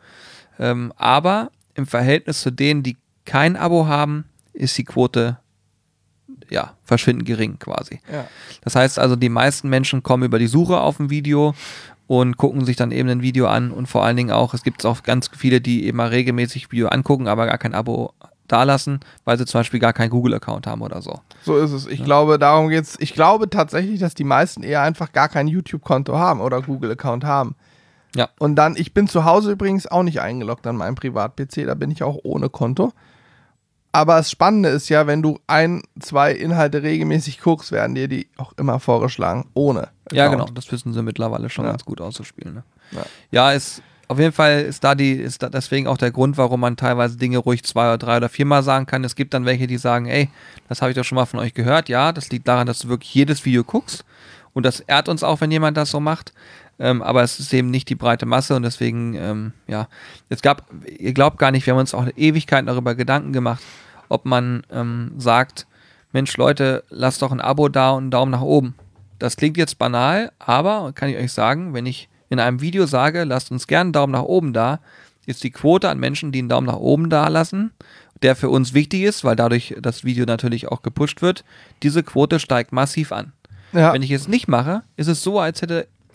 Aber im Verhältnis zu denen, die kein Abo haben, ist die Quote verschwindend gering quasi. Ja. Das heißt also, die meisten Menschen kommen über die Suche auf ein Video und gucken sich dann eben ein Video an und vor allen Dingen auch, es gibt auch ganz viele, die eben mal regelmäßig Video angucken, aber gar kein Abo dalassen, weil sie zum Beispiel gar keinen Google-Account haben oder so. So ist es. Ich glaube, darum geht's. Ich glaube tatsächlich, dass die meisten eher einfach gar kein YouTube-Konto haben oder Google-Account haben. Ja. Und dann, ich bin zu Hause übrigens auch nicht eingeloggt an meinem Privat-PC, da bin ich auch ohne Konto. Aber das Spannende ist ja, wenn du 1-2 Inhalte regelmäßig guckst, werden dir die auch immer vorgeschlagen, ohne Account. Ja, genau, das wissen sie mittlerweile schon ganz gut auszuspielen. Ne? Ja, auf jeden Fall ist da deswegen auch der Grund, warum man teilweise Dinge ruhig 2 oder 3 oder 4 Mal sagen kann. Es gibt dann welche, die sagen, ey, das habe ich doch schon mal von euch gehört. Ja, das liegt daran, dass du wirklich jedes Video guckst. Und das ehrt uns auch, wenn jemand das so macht. Aber es ist eben nicht die breite Masse und deswegen, ihr glaubt gar nicht, wir haben uns auch Ewigkeiten darüber Gedanken gemacht, ob man sagt, Mensch Leute, lasst doch ein Abo da und einen Daumen nach oben. Das klingt jetzt banal, aber kann ich euch sagen, wenn ich in einem Video sage, lasst uns gerne einen Daumen nach oben da, ist die Quote an Menschen, die einen Daumen nach oben da lassen, der für uns wichtig ist, weil dadurch das Video natürlich auch gepusht wird, diese Quote steigt massiv an. Ja. Wenn ich es nicht mache, ist es so, es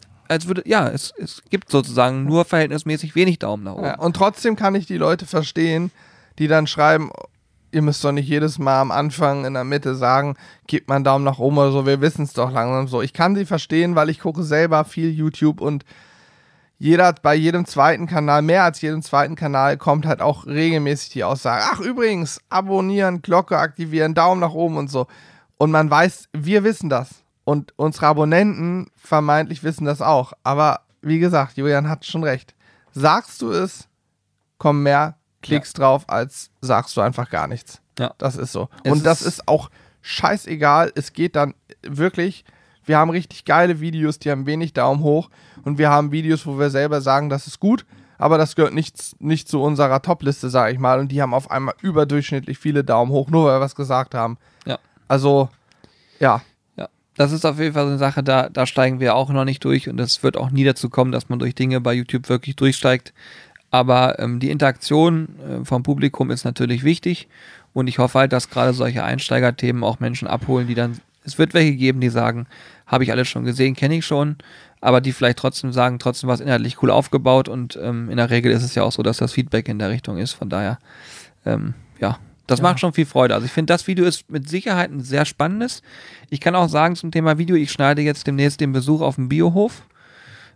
gibt sozusagen nur verhältnismäßig wenig Daumen nach oben. Ja, und trotzdem kann ich die Leute verstehen, die dann schreiben, ihr müsst doch nicht jedes Mal am Anfang in der Mitte sagen, gebt mal einen Daumen nach oben oder so, wir wissen es doch langsam so. Ich kann sie verstehen, weil ich gucke selber viel YouTube und bei jedem zweiten Kanal, mehr als jedem zweiten Kanal, kommt halt auch regelmäßig die Aussage, ach übrigens, abonnieren, Glocke aktivieren, Daumen nach oben und so. Und man weiß, wir wissen das. Und unsere Abonnenten vermeintlich wissen das auch. Aber wie gesagt, Julian hat schon recht. Sagst du es, kommen mehr Klicks drauf, als sagst du einfach gar nichts. Ja. Das ist so. Und das ist auch scheißegal. Es geht dann wirklich, wir haben richtig geile Videos, die haben wenig Daumen hoch. Und wir haben Videos, wo wir selber sagen, das ist gut, aber das gehört nicht zu unserer Top-Liste, sage ich mal. Und die haben auf einmal überdurchschnittlich viele Daumen hoch, nur weil wir was gesagt haben. Ja. Also, ja. Das ist auf jeden Fall so eine Sache, da steigen wir auch noch nicht durch und es wird auch nie dazu kommen, dass man durch Dinge bei YouTube wirklich durchsteigt. Aber die Interaktion vom Publikum ist natürlich wichtig und ich hoffe halt, dass gerade solche Einsteigerthemen auch Menschen abholen, die dann, es wird welche geben, die sagen, habe ich alles schon gesehen, kenne ich schon, aber die vielleicht trotzdem sagen, trotzdem war es inhaltlich cool aufgebaut und in der Regel ist es ja auch so, dass das Feedback in der Richtung ist, von daher, das macht schon viel Freude. Also ich finde, das Video ist mit Sicherheit ein sehr spannendes. Ich kann auch sagen zum Thema Video, ich schneide jetzt demnächst den Besuch auf dem Biohof.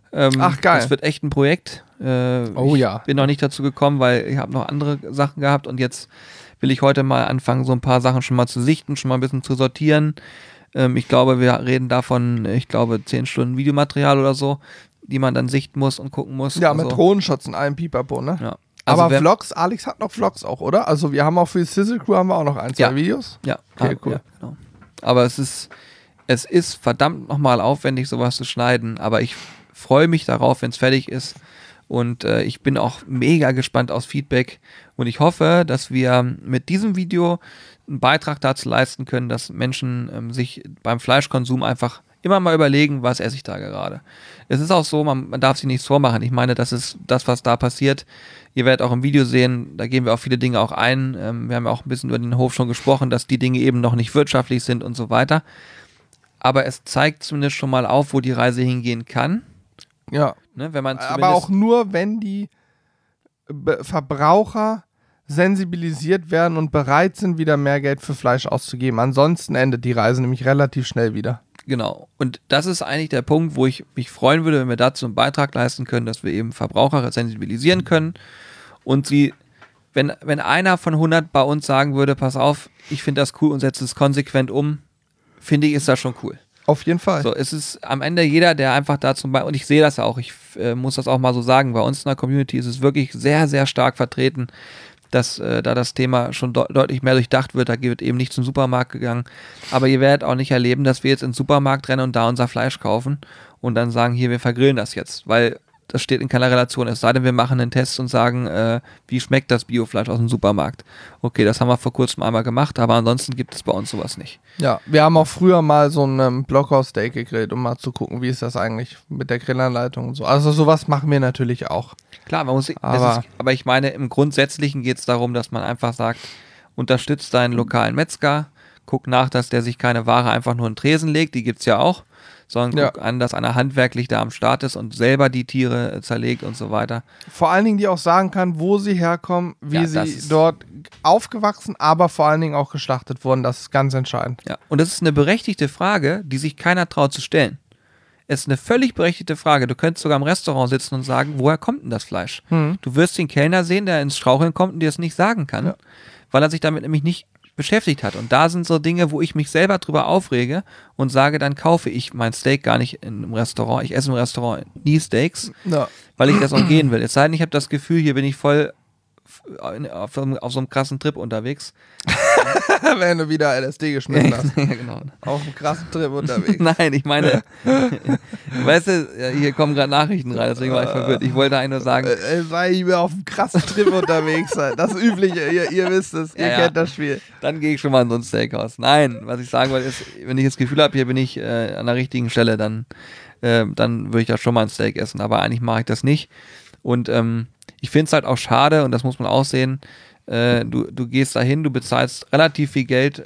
Ach, geil. Das wird echt ein Projekt. Ich bin noch nicht dazu gekommen, weil ich habe noch andere Sachen gehabt und jetzt will ich heute mal anfangen, so ein paar Sachen schon mal zu sichten, schon mal ein bisschen zu sortieren. Ich glaube, wir reden davon, 10 Stunden Videomaterial oder so, die man dann sichten muss und gucken muss. Ja, mit Drohnenshots in einem Pipapo, ne? Ja. Also aber Vlogs, Alex hat noch Vlogs auch, oder? Also wir haben auch für die Sizzle Crew haben wir auch noch 2 Videos. Ja, okay, cool. Ja, genau. Aber es ist verdammt nochmal aufwendig, sowas zu schneiden, aber ich freue mich darauf, wenn es fertig ist und ich bin auch mega gespannt aufs Feedback und ich hoffe, dass wir mit diesem Video einen Beitrag dazu leisten können, dass Menschen sich beim Fleischkonsum einfach immer mal überlegen, was esse ich da gerade. Es ist auch so, man darf sich nichts vormachen. Ich meine, das ist das, was da passiert. Ihr werdet auch im Video sehen, da gehen wir auf viele Dinge auch ein. Wir haben ja auch ein bisschen über den Hof schon gesprochen, dass die Dinge eben noch nicht wirtschaftlich sind und so weiter. Aber es zeigt zumindest schon mal auf, wo die Reise hingehen kann. Ja, ne, wenn man aber auch nur, wenn die Verbraucher sensibilisiert werden und bereit sind, wieder mehr Geld für Fleisch auszugeben. Ansonsten endet die Reise nämlich relativ schnell wieder. Genau. Und das ist eigentlich der Punkt, wo ich mich freuen würde, wenn wir dazu einen Beitrag leisten können, dass wir eben Verbraucher sensibilisieren können und sie, wenn einer von 100 bei uns sagen würde, pass auf, ich finde das cool und setze es konsequent um, finde ich, ist das schon cool. Auf jeden Fall. So, es ist am Ende jeder, der einfach dazu, und ich sehe das ja auch, ich muss das auch mal so sagen, bei uns in der Community ist es wirklich sehr, sehr stark vertreten, dass da das Thema schon deutlich mehr durchdacht wird, da wird eben nicht zum Supermarkt gegangen, aber ihr werdet auch nicht erleben, dass wir jetzt ins Supermarkt rennen und da unser Fleisch kaufen und dann sagen, hier, wir vergrillen das jetzt, weil das steht in keiner Relation, es sei denn, wir machen einen Test und sagen, wie schmeckt das Biofleisch aus dem Supermarkt. Okay, das haben wir vor kurzem einmal gemacht, aber ansonsten gibt es bei uns sowas nicht. Ja, wir haben auch früher mal so ein Blockhaus-Steak gegrillt, um mal zu gucken, wie ist das eigentlich mit der Grillanleitung und so. Also sowas machen wir natürlich auch. Klar, aber ich meine, im Grundsätzlichen geht es darum, dass man einfach sagt, unterstützt deinen lokalen Metzger, guck nach, dass der sich keine Ware einfach nur in den Tresen legt, die gibt es ja auch, sondern guck an, dass einer handwerklich da am Start ist und selber die Tiere zerlegt und so weiter. Vor allen Dingen, die auch sagen kann, wo sie herkommen, wie sie dort aufgewachsen, aber vor allen Dingen auch geschlachtet wurden. Das ist ganz entscheidend. Ja, und das ist eine berechtigte Frage, die sich keiner traut zu stellen. Es ist eine völlig berechtigte Frage. Du könntest sogar im Restaurant sitzen und sagen, woher kommt denn das Fleisch? Du wirst den Kellner sehen, der ins Straucheln kommt und dir das nicht sagen kann, weil er sich damit nämlich nicht beschäftigt hat. Und da sind so Dinge, wo ich mich selber drüber aufrege und sage, dann kaufe ich mein Steak gar nicht im Restaurant. Ich esse im Restaurant nie Steaks, weil ich das umgehen will. Es sei denn, ich habe das Gefühl, hier bin ich voll auf so einem krassen Trip unterwegs. Wenn du wieder LSD geschmissen hast. Ja, genau. Auf einem krassen Trip unterwegs. Nein, ich meine, weißt du, hier kommen gerade Nachrichten rein, deswegen war ich verwirrt. Ich wollte eigentlich nur sagen, weil ich auf einem krassen Trip unterwegs sein. Das Übliche, ihr wisst es, ihr kennt das Spiel. Dann gehe ich schon mal in so ein Steakhouse. Nein, was ich sagen wollte ist, wenn ich das Gefühl habe, hier bin ich an der richtigen Stelle, dann würde ich da schon mal ein Steak essen, aber eigentlich mache ich das nicht. Und ich finde es halt auch schade, und das muss man auch sehen, du gehst dahin, du bezahlst relativ viel Geld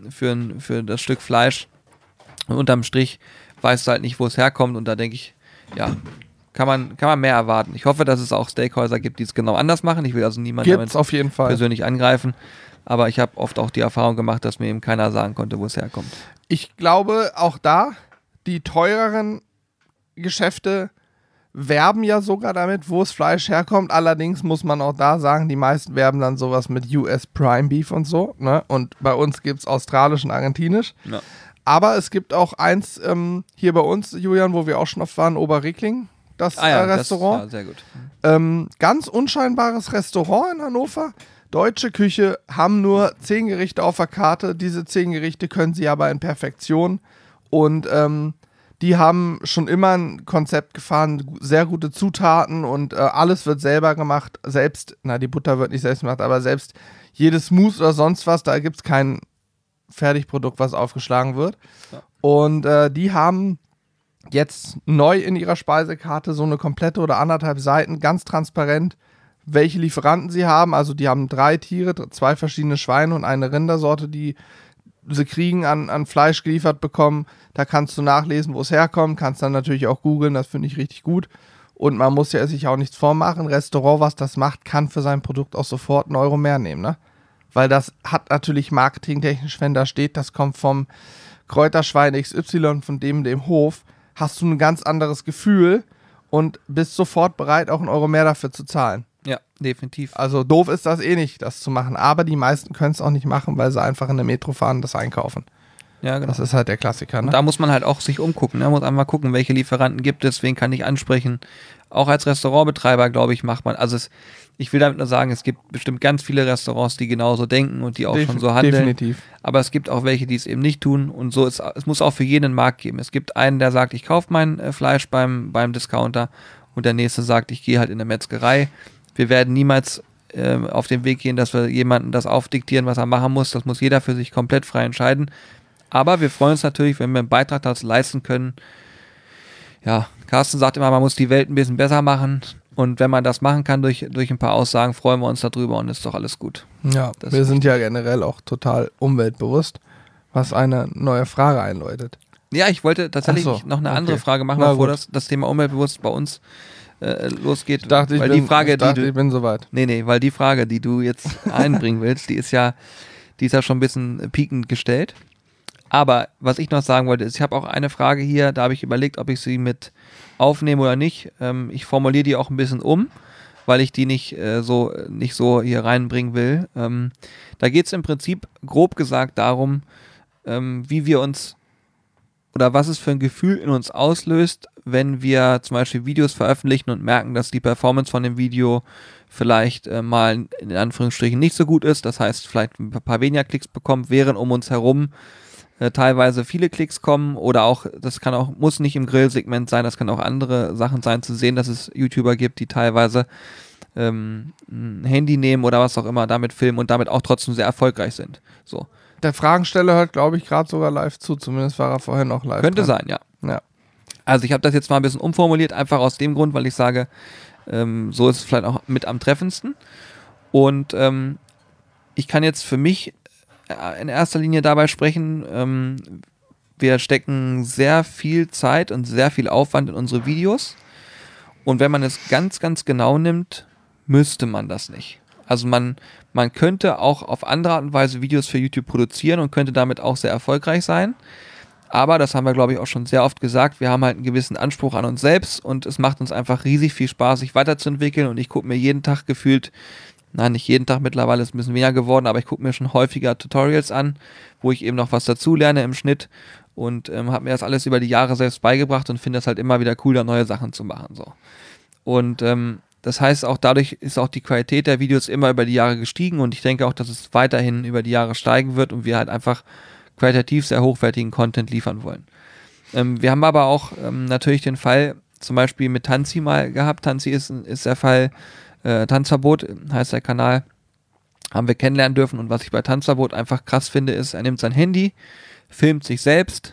für das Stück Fleisch und unterm Strich weißt du halt nicht, wo es herkommt, und da denke ich, ja, kann man mehr erwarten. Ich hoffe, dass es auch Steakhäuser gibt, die es genau anders machen. Ich will also niemanden damit auf jeden Fall persönlich angreifen, aber ich habe oft auch die Erfahrung gemacht, dass mir eben keiner sagen konnte, wo es herkommt. Ich glaube, auch da, die teureren Geschäfte werben ja sogar damit, wo das Fleisch herkommt. Allerdings muss man auch da sagen, die meisten werben dann sowas mit US Prime Beef und so, ne? Und bei uns gibt es australisch und argentinisch. Ja. Aber es gibt auch eins hier bei uns, Julian, wo wir auch schon oft waren, Oberrickling, das Restaurant. Das, sehr gut. Ganz unscheinbares Restaurant in Hannover. Deutsche Küche, haben nur 10 Gerichte auf der Karte. Diese 10 Gerichte können sie aber in Perfektion. Und die haben schon immer ein Konzept gefahren, sehr gute Zutaten, und alles wird selber gemacht. Selbst, die Butter wird nicht selbst gemacht, aber selbst jedes Mousse oder sonst was, da gibt es kein Fertigprodukt, was aufgeschlagen wird. Ja. Und die haben jetzt neu in ihrer Speisekarte so eine komplette oder 1,5 Seiten, ganz transparent, welche Lieferanten sie haben. Also die haben 3 Tiere, 2 verschiedene Schweine und eine Rindersorte, die sie kriegen, an Fleisch geliefert bekommen. Da kannst du nachlesen, wo es herkommt, kannst dann natürlich auch googeln, das finde ich richtig gut. Und man muss ja sich auch nichts vormachen. Ein Restaurant, was das macht, kann für sein Produkt auch sofort 1 Euro mehr nehmen, ne? Weil das hat natürlich marketingtechnisch, wenn da steht, das kommt vom Kräuterschwein XY, von dem Hof, hast du ein ganz anderes Gefühl. und bist sofort bereit, auch 1 Euro mehr dafür zu zahlen. Ja, definitiv. Also doof ist das eh nicht, das zu machen. Aber die meisten können es auch nicht machen, weil sie einfach in der Metro fahren, das einkaufen. Ja, genau. Das ist halt der Klassiker. Ne? Und da muss man halt auch sich umgucken. Man muss einmal gucken, welche Lieferanten gibt es, wen kann ich ansprechen. Auch als Restaurantbetreiber, glaube ich, macht man. Also ich will damit nur sagen, es gibt bestimmt ganz viele Restaurants, die genauso denken und die auch schon so handeln. Definitiv. Aber es gibt auch welche, die es eben nicht tun. Und so ist es muss auch für jeden einen Markt geben. Es gibt einen, der sagt, ich kaufe mein Fleisch beim Discounter, und der nächste sagt, ich gehe halt in eine Metzgerei. Wir werden niemals auf den Weg gehen, dass wir jemandem das aufdiktieren, was er machen muss. Das muss jeder für sich komplett frei entscheiden. Aber wir freuen uns natürlich, wenn wir einen Beitrag dazu leisten können. Ja, Carsten sagt immer, man muss die Welt ein bisschen besser machen. Und wenn man das machen kann durch ein paar Aussagen, freuen wir uns darüber und ist doch alles gut. Ja, wir sind ja generell auch total umweltbewusst, was eine neue Frage einläutet. Ja, ich wollte tatsächlich noch eine andere Frage machen, bevor das Thema umweltbewusst bei uns losgeht. Ich dachte, ich bin soweit. Nee, weil die Frage, die du jetzt einbringen willst, die ist ja schon ein bisschen piekend gestellt. Aber was ich noch sagen wollte, ist, ich habe auch eine Frage hier, da habe ich überlegt, ob ich sie mit aufnehme oder nicht. Ich formuliere die auch ein bisschen um, weil ich die nicht so hier reinbringen will. Da geht es im Prinzip grob gesagt darum, wie wir uns oder was es für ein Gefühl in uns auslöst, wenn wir zum Beispiel Videos veröffentlichen und merken, dass die Performance von dem Video vielleicht mal in Anführungsstrichen nicht so gut ist. Das heißt, vielleicht ein paar weniger Klicks bekommt, während um uns herum teilweise viele Klicks kommen, oder auch, muss nicht im Grillsegment sein, das kann auch andere Sachen sein, zu sehen, dass es YouTuber gibt, die teilweise ein Handy nehmen oder was auch immer, damit filmen und damit auch trotzdem sehr erfolgreich sind. So. Der Fragensteller hört, glaube ich, gerade sogar live zu, zumindest war er vorher noch live. Könnte sein, ja. Also ich habe das jetzt mal ein bisschen umformuliert, einfach aus dem Grund, weil ich sage, so ist es vielleicht auch mit am treffendsten. Und ich kann jetzt für mich in erster Linie dabei sprechen, wir stecken sehr viel Zeit und sehr viel Aufwand in unsere Videos, und wenn man es ganz, ganz genau nimmt, müsste man das nicht. Also man könnte auch auf andere Art und Weise Videos für YouTube produzieren und könnte damit auch sehr erfolgreich sein, aber das haben wir, glaube ich, auch schon sehr oft gesagt, wir haben halt einen gewissen Anspruch an uns selbst und es macht uns einfach riesig viel Spaß, sich weiterzuentwickeln, und ich gucke mir jeden Tag gefühlt, nein, nicht jeden Tag, mittlerweile ist es ein bisschen weniger geworden, aber ich gucke mir schon häufiger Tutorials an, wo ich eben noch was dazu lerne im Schnitt, und habe mir das alles über die Jahre selbst beigebracht und finde es halt immer wieder cool, da neue Sachen zu machen. So. Und das heißt, auch dadurch ist auch die Qualität der Videos immer über die Jahre gestiegen, und ich denke auch, dass es weiterhin über die Jahre steigen wird und wir halt einfach qualitativ sehr hochwertigen Content liefern wollen. Wir haben aber auch natürlich den Fall zum Beispiel mit Tanzi mal gehabt. Tanzi ist der Fall, Tanzverbot heißt der Kanal, haben wir kennenlernen dürfen, und was ich bei Tanzverbot einfach krass finde, ist, er nimmt sein Handy, filmt sich selbst,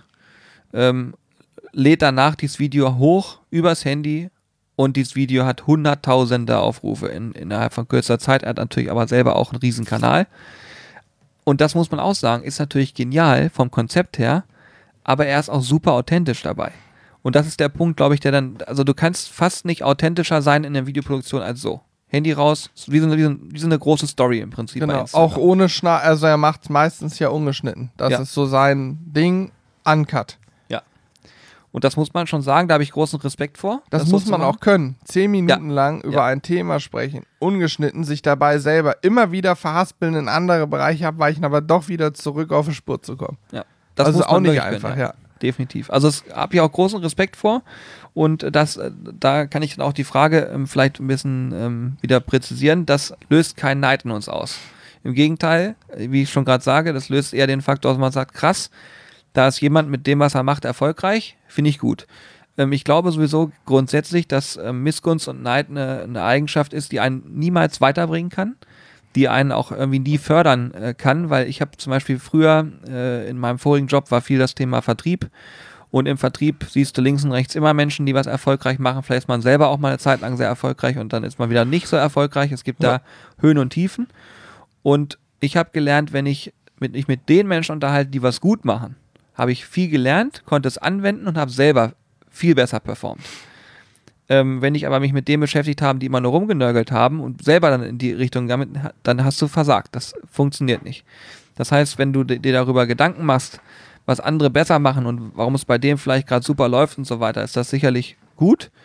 lädt danach dieses Video hoch übers Handy, und dieses Video hat hunderttausende Aufrufe innerhalb von kürzester Zeit. Er hat natürlich aber selber auch einen riesen Kanal, und das muss man auch sagen, ist natürlich genial vom Konzept her, aber er ist auch super authentisch dabei. Und das ist der Punkt, glaube ich, also du kannst fast nicht authentischer sein in der Videoproduktion als so. Handy raus, wie so eine große Story im Prinzip. Genau, auch ohne also er macht es meistens ja ungeschnitten. Das ist so sein Ding, uncut. Ja. Und das muss man schon sagen, da habe ich großen Respekt vor. Das muss man auch können. 10 Minuten lang über ein Thema sprechen, ungeschnitten, sich dabei selber immer wieder verhaspeln, in andere Bereiche abweichen, aber doch wieder zurück auf die Spur zu kommen. Ja. Das also muss man auch nicht einfach, können, ja. Definitiv. Also das habe ich auch großen Respekt vor, und da kann ich dann auch die Frage vielleicht ein bisschen wieder präzisieren. Das löst keinen Neid in uns aus. Im Gegenteil, wie ich schon gerade sage, das löst eher den Faktor aus, man sagt, krass, da ist jemand mit dem, was er macht, erfolgreich, finde ich gut. Ich glaube sowieso grundsätzlich, dass Missgunst und Neid eine Eigenschaft ist, die einen niemals weiterbringen kann, die einen auch irgendwie nie fördern kann, weil ich habe zum Beispiel früher in meinem vorigen Job war viel das Thema Vertrieb, und im Vertrieb siehst du links und rechts immer Menschen, die was erfolgreich machen, vielleicht ist man selber auch mal eine Zeit lang sehr erfolgreich und dann ist man wieder nicht so erfolgreich, es gibt da Höhen und Tiefen, und ich habe gelernt, wenn ich mich mit den Menschen unterhalte, die was gut machen, habe ich viel gelernt, konnte es anwenden und habe selber viel besser performt. Wenn ich aber mich mit dem beschäftigt habe, die immer nur rumgenörgelt haben und selber dann in die Richtung damit, dann hast du versagt. Das funktioniert nicht. Das heißt, wenn du dir darüber Gedanken machst, was andere besser machen und warum es bei dem vielleicht gerade super läuft und so weiter, ist das sicherlich gut.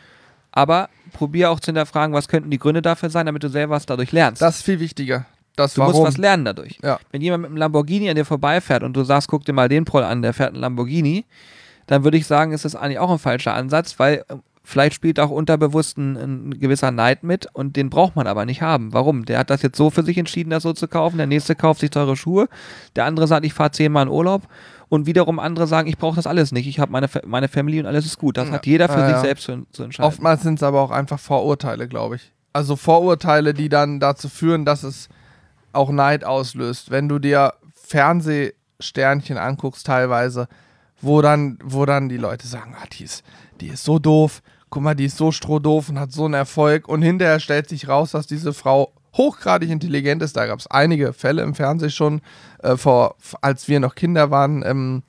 Aber probier auch zu hinterfragen, was könnten die Gründe dafür sein, damit du selber was dadurch lernst. Das ist viel wichtiger. Du musst was lernen dadurch. Ja. Wenn jemand mit einem Lamborghini an dir vorbeifährt und du sagst, guck dir mal den Proll an, der fährt einen Lamborghini, dann würde ich sagen, ist das eigentlich auch ein falscher Ansatz, weil vielleicht spielt auch unterbewusst ein gewisser Neid mit und den braucht man aber nicht haben. Warum? Der hat das jetzt so für sich entschieden, das so zu kaufen, der nächste kauft sich teure Schuhe, der andere sagt, ich fahre 10-mal in Urlaub und wiederum andere sagen, ich brauche das alles nicht, ich habe meine Familie und alles ist gut. Das hat jeder für sich selbst zu entscheiden. Oftmals sind es aber auch einfach Vorurteile, glaube ich. Also Vorurteile, die dann dazu führen, dass es auch Neid auslöst. Wenn du dir Fernsehsternchen anguckst teilweise, wo dann die Leute sagen, die ist so doof, guck mal, die ist so strohdoof und hat so einen Erfolg und hinterher stellt sich raus, dass diese Frau hochgradig intelligent ist. Da gab es einige Fälle im Fernsehen schon, als wir noch Kinder waren,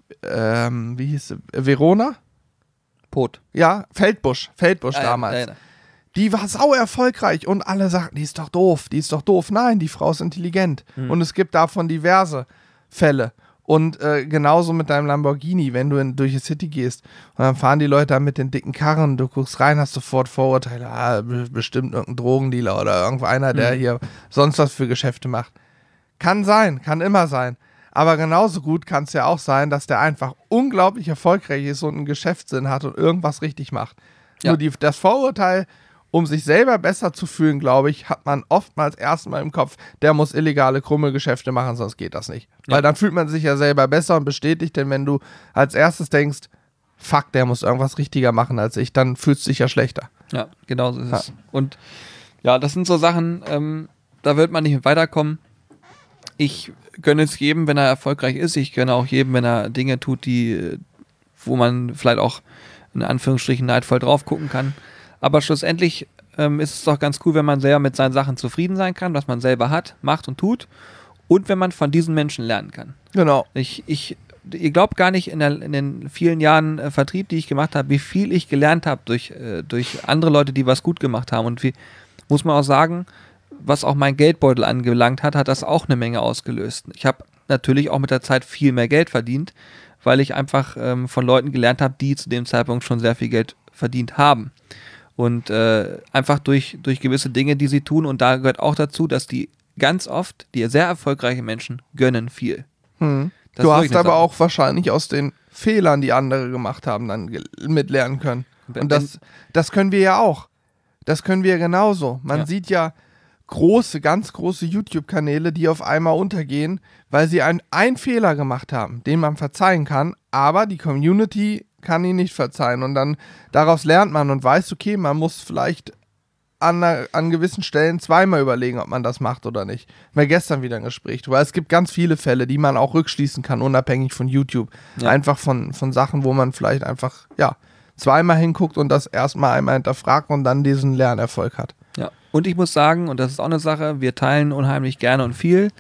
wie hieß sie? Verona? Pot. Ja, Feldbusch damals. Ja. Die war sau erfolgreich und alle sagten, die ist doch doof. Nein, die Frau ist intelligent. Und es gibt davon diverse Fälle. Und genauso mit deinem Lamborghini, wenn du durch die City gehst und dann fahren die Leute da mit den dicken Karren, du guckst rein, hast sofort Vorurteile, bestimmt irgendein Drogendealer oder irgendeiner, der hier sonst was für Geschäfte macht. Kann sein, kann immer sein. Aber genauso gut kann es ja auch sein, dass der einfach unglaublich erfolgreich ist und einen Geschäftssinn hat und irgendwas richtig macht. Ja. Nur das Vorurteil, um sich selber besser zu fühlen, glaube ich, hat man oftmals erstmal im Kopf, der muss illegale, krumme Geschäfte machen, sonst geht das nicht. Ja. Weil dann fühlt man sich ja selber besser und bestätigt, denn wenn du als erstes denkst, fuck, der muss irgendwas richtiger machen als ich, dann fühlst du dich ja schlechter. Ja, genau so ist es. Und ja, das sind so Sachen, da wird man nicht mit weiterkommen. Ich gönne es jedem, wenn er erfolgreich ist. Ich gönne auch jedem, wenn er Dinge tut, wo man vielleicht auch in Anführungsstrichen neidvoll drauf gucken kann. Aber schlussendlich ist es doch ganz cool, wenn man selber mit seinen Sachen zufrieden sein kann, was man selber hat, macht und tut. Und wenn man von diesen Menschen lernen kann. Genau. Ihr glaubt gar nicht in den vielen Jahren Vertrieb, die ich gemacht habe, wie viel ich gelernt habe durch andere Leute, die was gut gemacht haben. Und wie muss man auch sagen, was auch mein Geldbeutel angelangt hat, hat das auch eine Menge ausgelöst. Ich habe natürlich auch mit der Zeit viel mehr Geld verdient, weil ich einfach von Leuten gelernt habe, die zu dem Zeitpunkt schon sehr viel Geld verdient haben. Und einfach durch gewisse Dinge, die sie tun. Und da gehört auch dazu, dass die ganz oft, die sehr erfolgreichen Menschen, gönnen viel. Du hast aber auch wahrscheinlich aus den Fehlern, die andere gemacht haben, dann mitlernen können. Und das können wir ja auch. Das können wir genauso. Man sieht ja ganz große YouTube-Kanäle, die auf einmal untergehen, weil sie einen Fehler gemacht haben, den man verzeihen kann, aber die Community kann ihn nicht verzeihen. Und dann daraus lernt man und weiß, okay, man muss vielleicht an gewissen Stellen zweimal überlegen, ob man das macht oder nicht. Wir gestern wieder ein Gespräch, weil es gibt ganz viele Fälle, die man auch rückschließen kann, unabhängig von YouTube. Ja. Einfach von Sachen, wo man vielleicht einfach, zweimal hinguckt und das erstmal einmal hinterfragt und dann diesen Lernerfolg hat. Ja, und ich muss sagen, und das ist auch eine Sache, wir teilen unheimlich gerne und viel.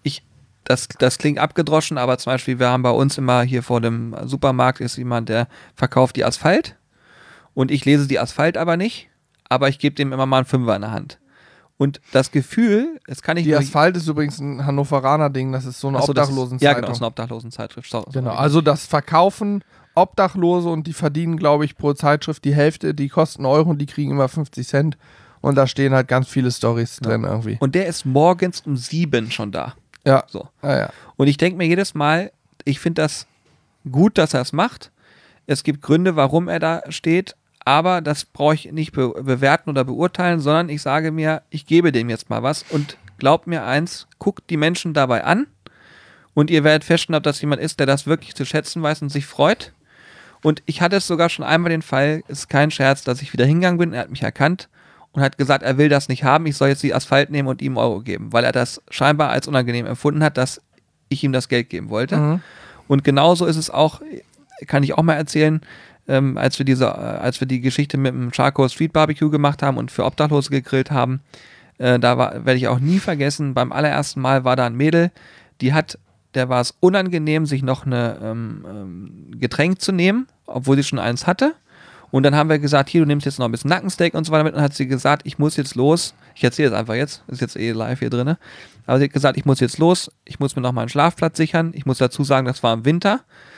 Das klingt abgedroschen, aber zum Beispiel, wir haben bei uns immer hier vor dem Supermarkt ist jemand, der verkauft die Asphalt und ich lese die Asphalt aber nicht, aber ich gebe dem immer mal einen Fünfer in der Hand. Und das Gefühl, es kann ich Die Asphalt ist übrigens ein Hannoveraner Ding, das ist so eine Obdachlosenzeitung. Ja, genau, das ist eine Obdachlosenzeitschrift. Genau, also das Verkaufen Obdachlose und die verdienen, glaube ich, pro Zeitschrift die Hälfte, die kosten Euro und die kriegen immer 50 Cent und da stehen halt ganz viele Storys drin irgendwie. Und der ist morgens um 7 schon da. Ja. So. Ja. Und ich denke mir jedes Mal, ich finde das gut, dass er es macht. Es gibt Gründe, warum er da steht, aber das brauche ich nicht bewerten oder beurteilen, sondern ich sage mir, ich gebe dem jetzt mal was und glaubt mir eins, guckt die Menschen dabei an und ihr werdet feststellen, ob das jemand ist, der das wirklich zu schätzen weiß und sich freut. Und ich hatte es sogar schon einmal den Fall, ist kein Scherz, dass ich wieder hingegangen bin, er hat mich erkannt und hat gesagt, er will das nicht haben, ich soll jetzt die Asphalt nehmen und ihm Euro geben, weil er das scheinbar als unangenehm empfunden hat, dass ich ihm das Geld geben wollte. Mhm. Und genauso ist es auch, kann ich auch mal erzählen, als wir die Geschichte mit dem Charcoal Street Barbecue gemacht haben und für Obdachlose gegrillt haben, werde ich auch nie vergessen, beim allerersten Mal war da ein Mädel, der war es unangenehm, sich noch ein Getränk zu nehmen, obwohl sie schon eins hatte. Und dann haben wir gesagt, hier, du nimmst jetzt noch ein bisschen Nackensteak und so weiter mit. Und dann hat sie gesagt, ich muss jetzt los. Ich erzähle es einfach jetzt, ist jetzt live hier drin. Aber sie hat gesagt, ich muss jetzt los, ich muss mir noch mal einen Schlafplatz sichern. Ich muss dazu sagen, das war im Winter.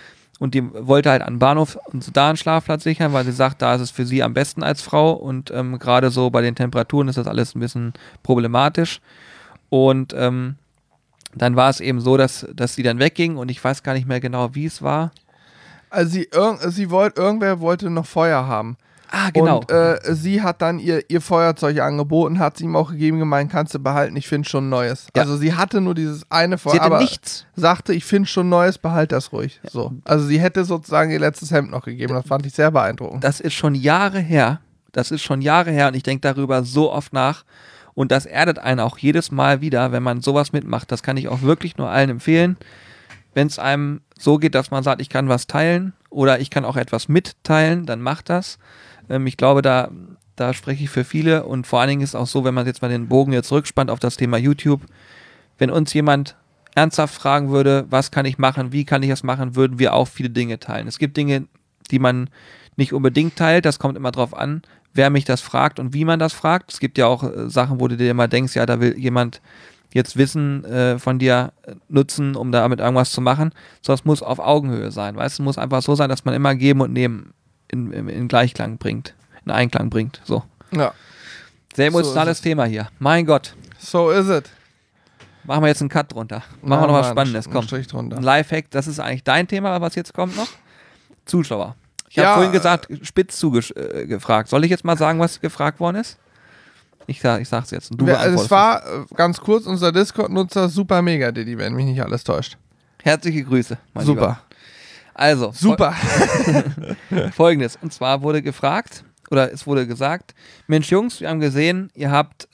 und die wollte halt an den Bahnhof und da einen Schlafplatz sichern, weil sie sagt, da ist es für sie am besten als Frau und gerade so bei den Temperaturen ist das alles ein bisschen problematisch. Und dann war es eben so, dass sie dann wegging und ich weiß gar nicht mehr genau, wie es war. Also irgendwer wollte noch Feuer haben. Ah, genau. Und sie hat dann ihr Feuerzeug angeboten, hat sie ihm auch gegeben, gemeint, kannst du behalten, ich finde schon Neues. Ja. Also sie hatte nur dieses eine Feuer, aber nichts. Sagte, ich finde schon Neues, behalt das ruhig. Ja. So. Also sie hätte sozusagen ihr letztes Hemd noch gegeben, das fand ich sehr beeindruckend. Das ist schon Jahre her und ich denke darüber so oft nach und das erdet einen auch jedes Mal wieder, wenn man sowas mitmacht. Das kann ich auch wirklich nur allen empfehlen, wenn es einem so geht, dass man sagt, ich kann was teilen oder ich kann auch etwas mitteilen, dann macht das. Ich glaube, da spreche ich für viele und vor allen Dingen ist es auch so, wenn man jetzt mal den Bogen jetzt rückspannt auf das Thema YouTube, wenn uns jemand ernsthaft fragen würde, was kann ich machen, wie kann ich das machen, würden wir auch viele Dinge teilen. Es gibt Dinge, die man nicht unbedingt teilt, das kommt immer drauf an, wer mich das fragt und wie man das fragt. Es gibt ja auch Sachen, wo du dir immer denkst, ja, da will jemand jetzt Wissen von dir nutzen, um damit irgendwas zu machen, sondern es muss auf Augenhöhe sein, weißt du, es muss einfach so sein, dass man immer geben und nehmen in Gleichklang bringt, in Einklang bringt, so. Ja. Sehr emotionales Thema hier, mein Gott. So is it. Machen wir jetzt einen Cut drunter. Machen wir noch was Spannendes, komm. Ein Lifehack, das ist eigentlich dein Thema, was jetzt kommt noch. Zuschauer. Ich habe vorhin gesagt, spitz gefragt. Soll ich jetzt mal sagen, was gefragt worden ist? Ich sag's jetzt. Und es war ganz kurz unser Discord-Nutzer Super Mega Diddy, wenn mich nicht alles täuscht. Herzliche Grüße, mein Super. Lieber. Also. Super. Folgendes. Und zwar wurde gefragt, oder es wurde gesagt, Mensch Jungs, wir haben gesehen, ihr habt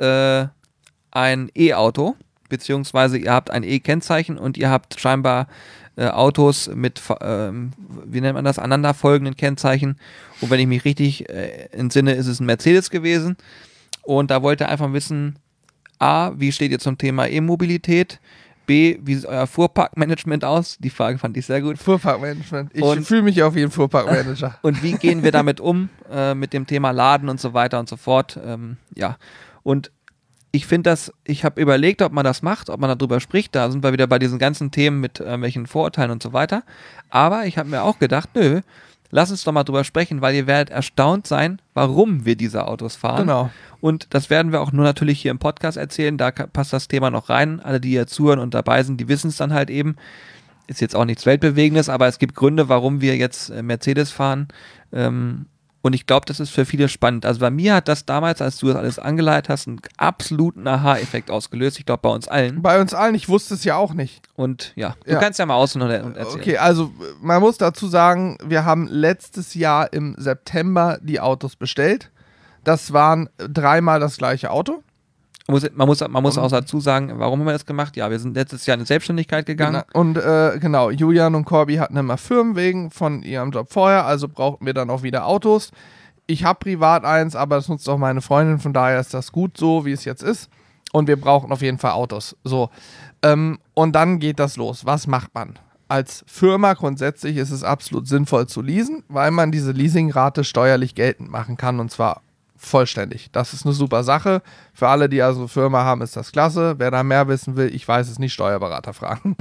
ein E-Auto, beziehungsweise ihr habt ein E-Kennzeichen und ihr habt scheinbar Autos mit, wie nennt man das, aneinanderfolgenden Kennzeichen. Und wenn ich mich richtig entsinne, ist es ein Mercedes gewesen. Und da wollte er einfach wissen, A, wie steht ihr zum Thema E-Mobilität? B, wie sieht euer Fuhrparkmanagement aus? Die Frage fand ich sehr gut. Fuhrparkmanagement. Ich fühle mich auf jeden Fuhrparkmanager. Und wie gehen wir damit um, mit dem Thema Laden und so weiter und so fort? Ja. Und ich finde ich habe überlegt, ob man das macht, ob man darüber spricht. Da sind wir wieder bei diesen ganzen Themen mit welchen Vorurteilen und so weiter. Aber ich habe mir auch gedacht, nö, lass uns doch mal drüber sprechen, weil ihr werdet erstaunt sein, warum wir diese Autos fahren. Genau. Und das werden wir auch nur natürlich hier im Podcast erzählen. Da passt das Thema noch rein. Alle, die hier zuhören und dabei sind, die wissen es dann halt eben. Ist jetzt auch nichts Weltbewegendes, aber es gibt Gründe, warum wir jetzt Mercedes fahren. Und ich glaube, das ist für viele spannend. Also bei mir hat das damals, als du das alles angeleitet hast, einen absoluten Aha-Effekt ausgelöst. Ich glaube, bei uns allen. Bei uns allen, ich wusste es ja auch nicht. Und ja, du kannst ja mal ausholen und erzählen. Okay, also man muss dazu sagen, wir haben letztes Jahr im September die Autos bestellt. Das waren 3-mal das gleiche Auto. Man muss auch dazu sagen, warum haben wir das gemacht? Ja, wir sind letztes Jahr in die Selbstständigkeit gegangen. Und genau, Julian und Corby hatten immer Firmenwegen von ihrem Job vorher, also brauchten wir dann auch wieder Autos. Ich habe privat eins, aber das nutzt auch meine Freundin, von daher ist das gut so, wie es jetzt ist. Und wir brauchen auf jeden Fall Autos. So. Und dann geht das los. Was macht man? Als Firma grundsätzlich ist es absolut sinnvoll zu leasen, weil man diese Leasingrate steuerlich geltend machen kann und zwar vollständig. Das ist eine super Sache. Für alle, die also eine Firma haben, ist das klasse. Wer da mehr wissen will, ich weiß es nicht, Steuerberater fragen.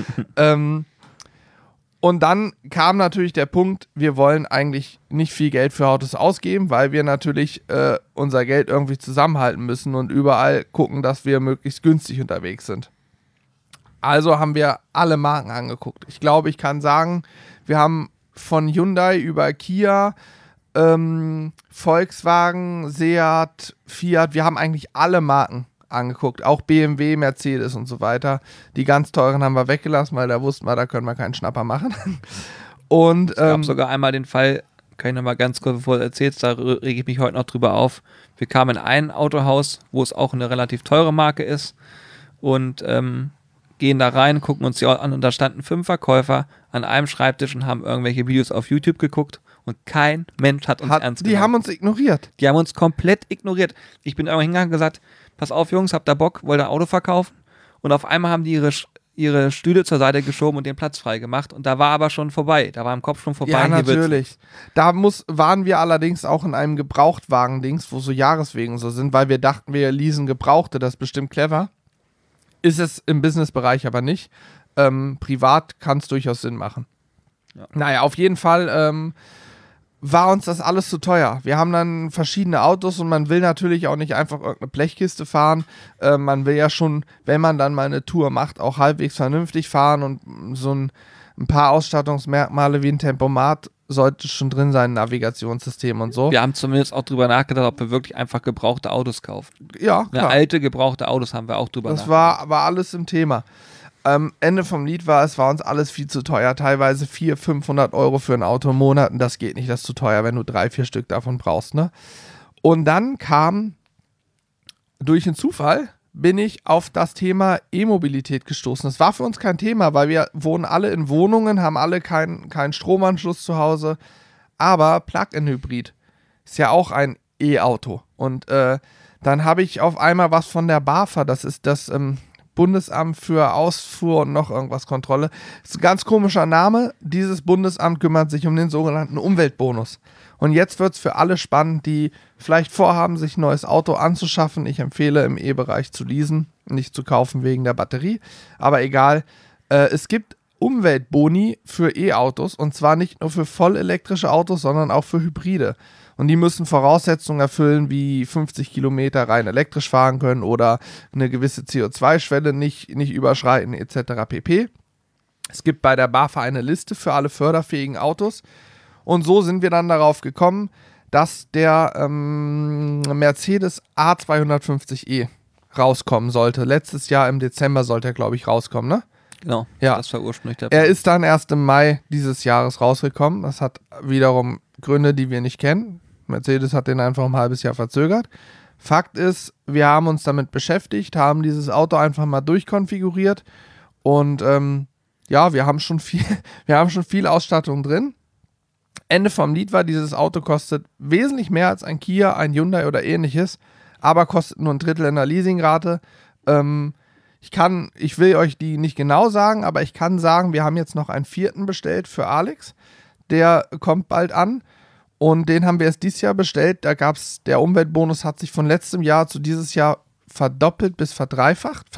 Und dann kam natürlich der Punkt, wir wollen eigentlich nicht viel Geld für Autos ausgeben, weil wir natürlich unser Geld irgendwie zusammenhalten müssen und überall gucken, dass wir möglichst günstig unterwegs sind. Also haben wir alle Marken angeguckt. Ich glaube, ich kann sagen, wir haben von Hyundai über Kia, Volkswagen, Seat, Fiat, wir haben eigentlich alle Marken angeguckt, auch BMW, Mercedes und so weiter. Die ganz teuren haben wir weggelassen, weil da wussten wir, da können wir keinen Schnapper machen. Und, es gab sogar einmal den Fall, kann ich nochmal ganz kurz, bevor du erzählst, da rege ich mich heute noch drüber auf. Wir kamen in ein Autohaus, wo es auch eine relativ teure Marke ist und gehen da rein, gucken uns die an und da standen 5 Verkäufer an einem Schreibtisch und haben irgendwelche Videos auf YouTube geguckt. Und kein Mensch hat uns ernst genommen. Die haben uns ignoriert. Die haben uns komplett ignoriert. Ich bin irgendwann hingegangen und gesagt, pass auf Jungs, habt ihr Bock, wollt ihr ein Auto verkaufen? Und auf einmal haben die ihre Stühle zur Seite geschoben und den Platz frei gemacht. Und da war aber schon vorbei. Da war im Kopf schon vorbei. Ja, natürlich. Da waren wir allerdings auch in einem Gebrauchtwagen-Dings, wo so Jahreswegen so sind, weil wir dachten, wir leasen Gebrauchte, das ist bestimmt clever. Ist es im Businessbereich aber nicht. Privat kann es durchaus Sinn machen. Ja. Naja, auf jeden Fall war uns das alles zu teuer. Wir haben dann verschiedene Autos und man will natürlich auch nicht einfach irgendeine Blechkiste fahren. Man will ja schon, wenn man dann mal eine Tour macht, auch halbwegs vernünftig fahren und so ein paar Ausstattungsmerkmale wie ein Tempomat sollte schon drin sein, ein Navigationssystem und so. Wir haben zumindest auch drüber nachgedacht, ob wir wirklich einfach gebrauchte Autos kaufen. Ja, klar. Alte, gebrauchte Autos haben wir auch drüber nachgedacht. Das war alles im Thema. Ende vom Lied war, es war uns alles viel zu teuer. Teilweise 400-500 Euro für ein Auto im Monat. Und das geht nicht, das ist zu teuer, wenn du 3-4 Stück davon brauchst. Ne? Und dann kam, durch einen Zufall, bin ich auf das Thema E-Mobilität gestoßen. Das war für uns kein Thema, weil wir wohnen alle in Wohnungen, haben alle keinen Stromanschluss zu Hause. Aber Plug-in-Hybrid ist ja auch ein E-Auto. Und dann habe ich auf einmal was von der BAFA, das ist das Bundesamt für Ausfuhr und noch irgendwas Kontrolle. Das ist ein ganz komischer Name. Dieses Bundesamt kümmert sich um den sogenannten Umweltbonus. Und jetzt wird es für alle spannend, die vielleicht vorhaben, sich ein neues Auto anzuschaffen. Ich empfehle, im E-Bereich zu leasen, nicht zu kaufen wegen der Batterie. Aber egal, es gibt Umweltboni für E-Autos und zwar nicht nur für vollelektrische Autos, sondern auch für Hybride. Und die müssen Voraussetzungen erfüllen, wie 50 Kilometer rein elektrisch fahren können oder eine gewisse CO2-Schwelle nicht überschreiten etc. pp. Es gibt bei der BAFA eine Liste für alle förderfähigen Autos. Und so sind wir dann darauf gekommen, dass der Mercedes A250e rauskommen sollte. Letztes Jahr im Dezember sollte er, glaube ich, rauskommen, ne? Genau, ja. Das war ursprünglich der Plan. Er ist dann erst im Mai dieses Jahres rausgekommen. Das hat wiederum Gründe, die wir nicht kennen. Mercedes hat den einfach ein halbes Jahr verzögert. Fakt ist, wir haben uns damit beschäftigt, haben dieses Auto einfach mal durchkonfiguriert und wir haben schon viel Ausstattung drin. Ende vom Lied war, dieses Auto kostet wesentlich mehr als ein Kia, ein Hyundai oder ähnliches, aber kostet nur ein Drittel in der Leasingrate. Ich will euch die nicht genau sagen, aber ich kann sagen, wir haben jetzt noch einen 4. bestellt für Alex. Der kommt bald an. Und den haben wir erst dieses Jahr bestellt. Da gab es, der Umweltbonus hat sich von letztem Jahr zu dieses Jahr verdoppelt bis verdreifacht.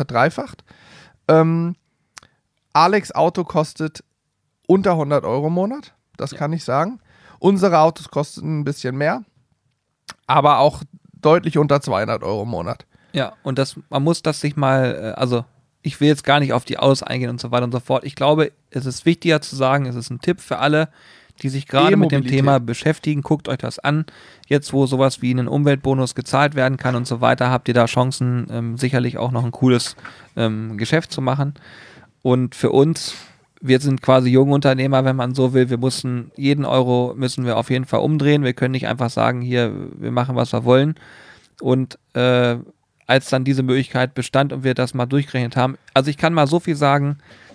Alex Auto kostet unter 100 Euro im Monat. Das kann ich sagen. Unsere Autos kosten ein bisschen mehr. Aber auch deutlich unter 200 Euro im Monat. Ja, und man muss das sich mal, ich will jetzt gar nicht auf die Autos eingehen und so weiter und so fort. Ich glaube, es ist wichtiger zu sagen, es ist ein Tipp für alle, die sich gerade mit dem Thema beschäftigen. Guckt euch das an. Jetzt, wo sowas wie ein Umweltbonus gezahlt werden kann und so weiter, habt ihr da Chancen, sicherlich auch noch ein cooles Geschäft zu machen. Und für uns, wir sind quasi junge Unternehmer, wenn man so will. Jeden Euro müssen wir auf jeden Fall umdrehen. Wir können nicht einfach sagen, hier, wir machen, was wir wollen. Und als dann diese Möglichkeit bestand und wir das mal durchgerechnet haben, also ich kann mal so viel sagen,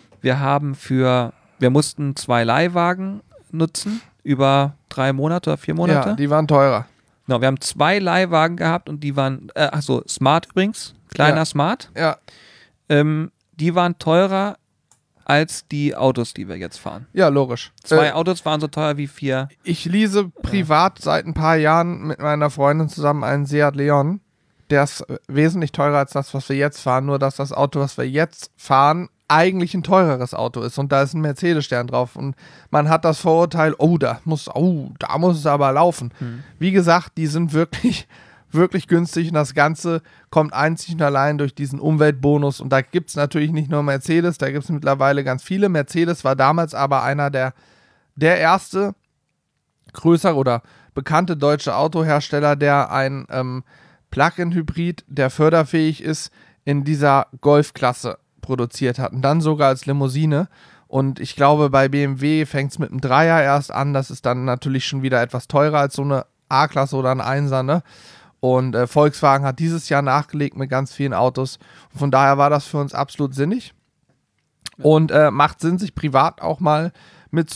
wir mussten 2 Leihwagen nutzen über 3 Monate oder 4 Monate. Ja, die waren teurer. Genau, wir haben 2 Leihwagen gehabt und die waren, Smart übrigens, kleiner Smart. Ja. Die waren teurer als die Autos, die wir jetzt fahren. Ja, logisch. 2 Autos waren so teuer wie 4. Ich lease privat seit ein paar Jahren mit meiner Freundin zusammen einen Seat Leon. Der ist wesentlich teurer als das, was wir jetzt fahren. Nur, dass das Auto, was wir jetzt fahren, eigentlich ein teureres Auto ist. Und da ist ein Mercedes-Stern drauf. Und man hat das Vorurteil, da muss es aber laufen. Wie gesagt, die sind wirklich, wirklich günstig. Und das Ganze kommt einzig und allein durch diesen Umweltbonus. Und da gibt es natürlich nicht nur Mercedes, da gibt es mittlerweile ganz viele. Mercedes war damals aber einer der erste größere oder bekannte deutsche Autohersteller, der ein Plug-in-Hybrid, der förderfähig ist, in dieser Golf-Klasse produziert hat. Und dann sogar als Limousine. Und ich glaube, bei BMW fängt es mit einem 3er erst an. Das ist dann natürlich schon wieder etwas teurer als so eine A-Klasse oder ein 1er, ne? Und Volkswagen hat dieses Jahr nachgelegt mit ganz vielen Autos. Und von daher war das für uns absolut sinnig. Und macht Sinn, sich privat auch mal mit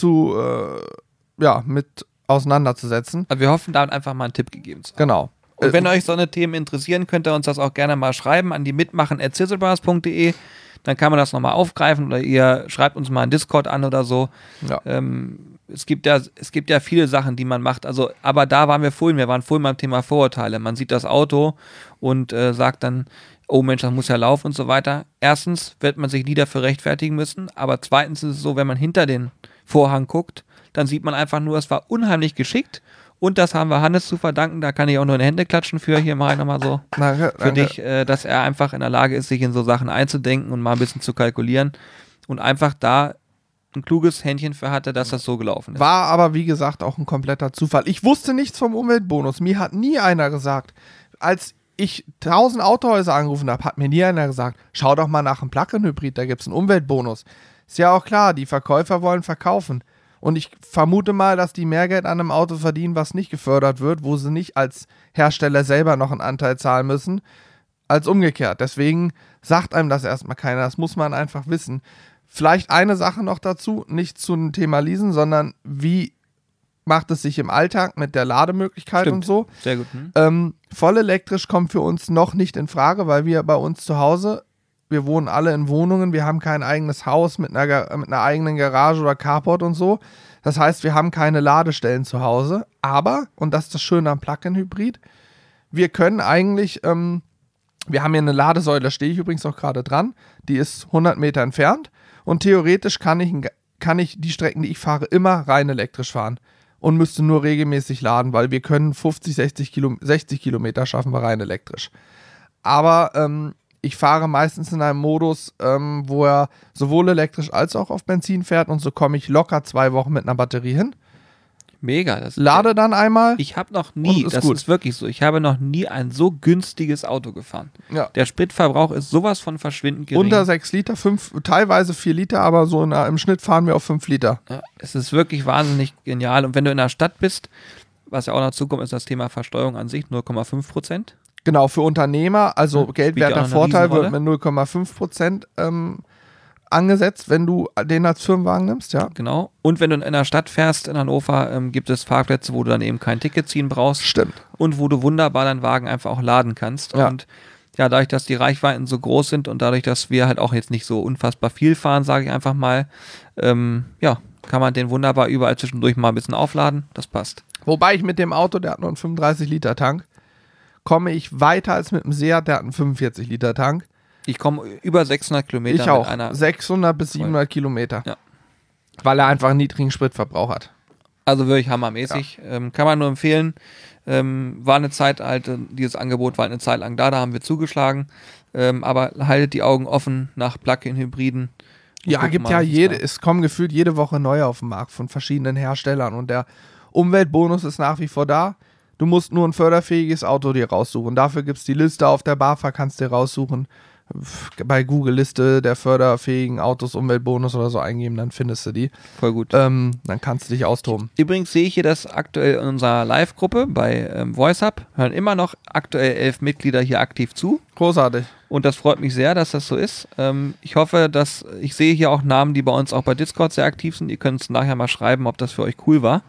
auseinanderzusetzen. Also wir hoffen, damit einfach mal einen Tipp gegeben zu haben. Genau. Und wenn euch so eine Themen interessieren, könnt ihr uns das auch gerne mal schreiben an die mitmachen@sizzlebrothers.de. Dann kann man das nochmal aufgreifen oder ihr schreibt uns mal einen Discord an oder so. Ja. Es gibt ja viele Sachen, die man macht. Also, aber da waren wir vorhin beim Thema Vorurteile. Man sieht das Auto und sagt dann, oh Mensch, das muss ja laufen und so weiter. Erstens wird man sich nie dafür rechtfertigen müssen, aber zweitens ist es so, wenn man hinter den Vorhang guckt, dann sieht man einfach nur, es war unheimlich geschickt. Und das haben wir Hannes zu verdanken, da kann ich auch nur in die Hände klatschen für, hier mache ich nochmal so, danke. dich, dass er einfach in der Lage ist, sich in so Sachen einzudenken und mal ein bisschen zu kalkulieren und einfach da ein kluges Händchen für hatte, dass das so gelaufen ist. War aber, wie gesagt, auch ein kompletter Zufall. Ich wusste nichts vom Umweltbonus. Mir hat nie einer gesagt, als ich 1000 Autohäuser angerufen habe, hat mir nie einer gesagt, schau doch mal nach einem Plug-in-Hybrid, da gibt es einen Umweltbonus. Ist ja auch klar, die Verkäufer wollen verkaufen. Und ich vermute mal, dass die mehr Geld an einem Auto verdienen, was nicht gefördert wird, wo sie nicht als Hersteller selber noch einen Anteil zahlen müssen, als umgekehrt. Deswegen sagt einem das erstmal keiner, das muss man einfach wissen. Vielleicht eine Sache noch dazu, nicht zum Thema Leasen, sondern wie macht es sich im Alltag mit der Lademöglichkeit und so. Sehr gut. Voll elektrisch kommt für uns noch nicht in Frage, weil wir bei uns zu Hause, wir wohnen alle in Wohnungen, wir haben kein eigenes Haus mit einer eigenen Garage oder Carport und so. Das heißt, wir haben keine Ladestellen zu Hause. Aber, und das ist das Schöne am Plug-in-Hybrid, wir können eigentlich, wir haben hier eine Ladesäule, da stehe ich übrigens auch gerade dran, die ist 100 Meter entfernt und theoretisch kann ich die Strecken, die ich fahre, immer rein elektrisch fahren und müsste nur regelmäßig laden, weil wir können 50, 60 Kilometer schaffen wir rein elektrisch. Aber ich fahre meistens in einem Modus, wo er sowohl elektrisch als auch auf Benzin fährt und so komme ich locker 2 Wochen mit einer Batterie hin. Mega. Lade dann einmal. Ich habe noch nie, ist wirklich so, ich habe noch nie ein so günstiges Auto gefahren. Ja. Der Spritverbrauch ist sowas von verschwindend gering. Unter 6 Liter, teilweise 4 Liter, aber so im Schnitt fahren wir auf 5 Liter. Ja, es ist wirklich wahnsinnig genial. Und wenn du in der Stadt bist, was ja auch dazu kommt, ist das Thema Versteuerung an sich, 0,5%. Genau, für Unternehmer, also geldwerter Vorteil wird mit 0,5% angesetzt, wenn du den als Firmenwagen nimmst, ja. Genau. Und wenn du in der Stadt fährst, in Hannover, gibt es Parkplätze, wo du dann eben kein Ticket ziehen brauchst. Stimmt. Und wo du wunderbar deinen Wagen einfach auch laden kannst. Ja. Und ja, dadurch, dass die Reichweiten so groß sind und dadurch, dass wir halt auch jetzt nicht so unfassbar viel fahren, sage ich einfach mal, ja, kann man den wunderbar überall zwischendurch mal ein bisschen aufladen. Das passt. Wobei ich mit dem Auto, der hat nur einen 35-Liter-Tank, komme ich weiter als mit dem Seat, der hat einen 45-Liter-Tank. Ich komme über 600 Kilometer. Ich auch. 600 bis 700 Kilometer. Ja. Weil er einfach einen niedrigen Spritverbrauch hat. Also wirklich hammermäßig. Ja. Kann man nur empfehlen. War eine Zeit halt, dieses Angebot war eine Zeit lang da haben wir zugeschlagen. Aber haltet die Augen offen nach Plug-in-Hybriden. Ja, gibt ja es kommen gefühlt jede Woche neue auf den Markt von verschiedenen Herstellern und der Umweltbonus ist nach wie vor da. Du musst nur ein förderfähiges Auto dir raussuchen. Dafür gibt es die Liste auf der BAFA, kannst du dir raussuchen. Bei Google Liste der förderfähigen Autos, Umweltbonus oder so eingeben, dann findest du die. Voll gut. Dann kannst du dich austoben. Übrigens sehe ich hier, dass aktuell in unserer Live-Gruppe bei VoiceUp hören immer noch aktuell 11 Mitglieder hier aktiv zu. Großartig. Und das freut mich sehr, dass das so ist. Ich hoffe, ich sehe hier auch Namen, die bei uns auch bei Discord sehr aktiv sind. Ihr könnt es nachher mal schreiben, ob das für euch cool war.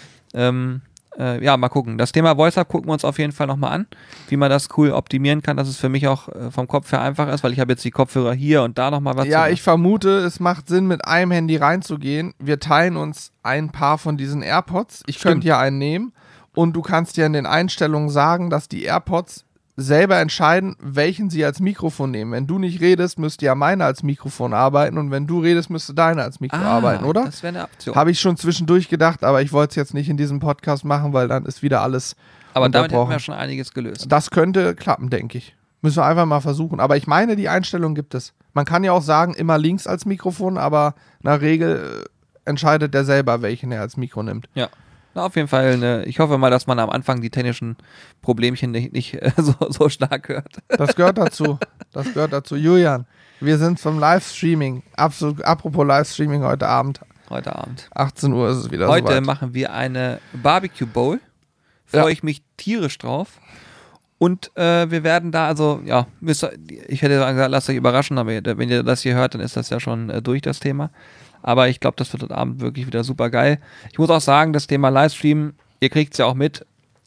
Ja, mal gucken. Das Thema VoiceUp gucken wir uns auf jeden Fall nochmal an, wie man das cool optimieren kann, dass es für mich auch vom Kopf her einfach ist, weil ich habe jetzt die Kopfhörer hier und da nochmal was. Ja, ich vermute, es macht Sinn, mit einem Handy reinzugehen. Wir teilen uns ein paar von diesen AirPods. Ich könnte ja einen nehmen und du kannst dir in den Einstellungen sagen, dass die AirPods selber entscheiden, welchen sie als Mikrofon nehmen. Wenn du nicht redest, müsste ja meine als Mikrofon arbeiten und wenn du redest, müsste deine als Mikro arbeiten, oder? Das wäre eine Option. Habe ich schon zwischendurch gedacht, aber ich wollte es jetzt nicht in diesem Podcast machen, weil dann ist wieder alles aber damit hätten wir schon einiges gelöst. Das könnte klappen, denke ich. Müssen wir einfach mal versuchen. Aber ich meine, die Einstellung gibt es. Man kann ja auch sagen, immer links als Mikrofon, aber in der Regel entscheidet der selber, welchen er als Mikro nimmt. Ja. Na, auf jeden Fall, ich hoffe mal, dass man am Anfang die technischen Problemchen nicht so stark hört. Das gehört dazu. Das gehört dazu. Julian, wir sind vom Livestreaming. Apropos Livestreaming heute Abend. Heute Abend. 18 Uhr ist es wieder Heute soweit. machen wir eine Barbecue Bowl. Freue ich mich tierisch drauf. Und wir werden da, also, ja, ich hätte gesagt, lasst euch überraschen, aber wenn ihr das hier hört, dann ist das ja schon durch das Thema. Aber ich glaube, das wird heute Abend wirklich wieder super geil. Ich muss auch sagen, das Thema Livestream, ihr kriegt es ja auch mit.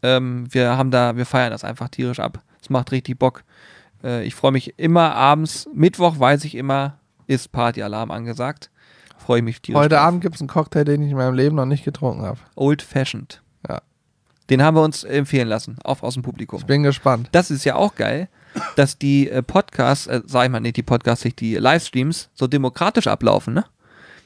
Wir feiern das einfach tierisch ab. Es macht richtig Bock. Ich freue mich immer abends. Mittwoch weiß ich immer, ist Partyalarm angesagt. Freue ich mich tierisch Heute drauf. Abend gibt es einen Cocktail, den ich in meinem Leben noch nicht getrunken habe. Old Fashioned. Ja. Den haben wir uns empfehlen lassen, auch aus dem Publikum. Ich bin gespannt. Das ist ja auch geil, dass die Podcasts, die Livestreams so demokratisch ablaufen, ne?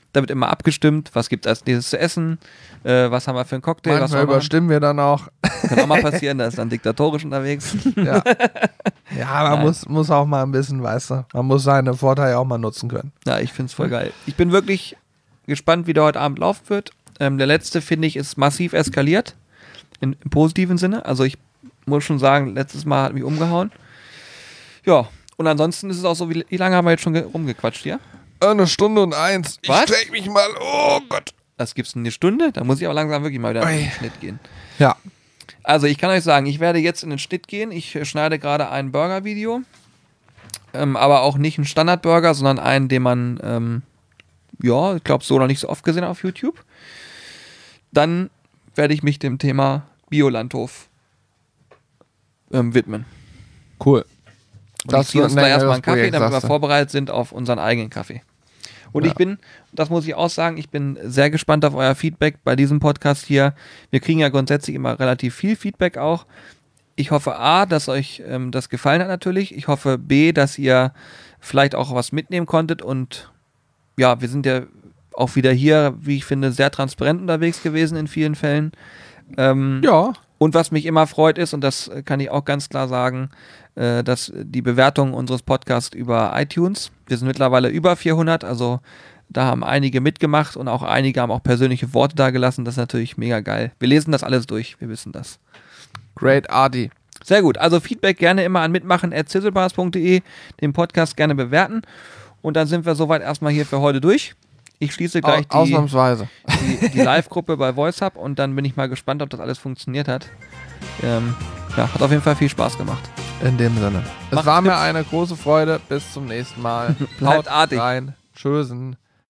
Da wird immer abgestimmt, was gibt es als nächstes zu essen, was haben wir für einen Cocktail. Manchmal überstimmen wir dann auch. Kann auch mal passieren, da ist dann diktatorisch unterwegs. Ja, man muss auch mal ein bisschen, weißt du, man muss seine Vorteile auch mal nutzen können. Ja, ich finde es voll geil. Ich bin wirklich gespannt, wie der heute Abend laufen wird. Der letzte, finde ich, ist massiv eskaliert, im positiven Sinne. Also ich muss schon sagen, letztes Mal hat mich umgehauen. Ja, und ansonsten ist es auch so, wie lange haben wir jetzt schon rumgequatscht hier? 1 Stunde und 1. Was? Ich streck mich mal, oh Gott. Das gibt's eine Stunde? Da muss ich aber langsam wirklich mal wieder in den Schnitt gehen. Ja. Also ich kann euch sagen, ich werde jetzt in den Schnitt gehen. Ich schneide gerade ein Burger-Video. Aber auch nicht einen Standard-Burger, sondern einen, den man, ich glaube, so noch nicht so oft gesehen auf YouTube. Dann werde ich mich dem Thema Biolandhof widmen. Cool. Und ich ziehe uns da erstmal einen Kaffee, damit wir vorbereitet sind auf unseren eigenen Kaffee. Und ich bin, das muss ich auch sagen, ich bin sehr gespannt auf euer Feedback bei diesem Podcast hier. Wir kriegen ja grundsätzlich immer relativ viel Feedback auch. Ich hoffe A, dass euch das gefallen hat natürlich. Ich hoffe B, dass ihr vielleicht auch was mitnehmen konntet. Und ja, wir sind ja auch wieder hier, wie ich finde, sehr transparent unterwegs gewesen in vielen Fällen. Ja. Und was mich immer freut ist, und das kann ich auch ganz klar sagen, dass die Bewertung unseres Podcasts über iTunes, wir sind mittlerweile über 400, also da haben einige mitgemacht und auch einige haben auch persönliche Worte da gelassen. Das ist natürlich mega geil. Wir lesen das alles durch, wir wissen das. Great Arty. Sehr gut, also Feedback gerne immer an mitmachen@sizzlebars.de, den Podcast gerne bewerten und dann sind wir soweit erstmal hier für heute durch. Ich schließe gleich die Live-Gruppe bei VoiceHub und dann bin ich mal gespannt, ob das alles funktioniert hat. Hat auf jeden Fall viel Spaß gemacht. In dem Sinne. Es war mir eine große Freude. Bis zum nächsten Mal. Bleibt artig. Rein. Tschüssen.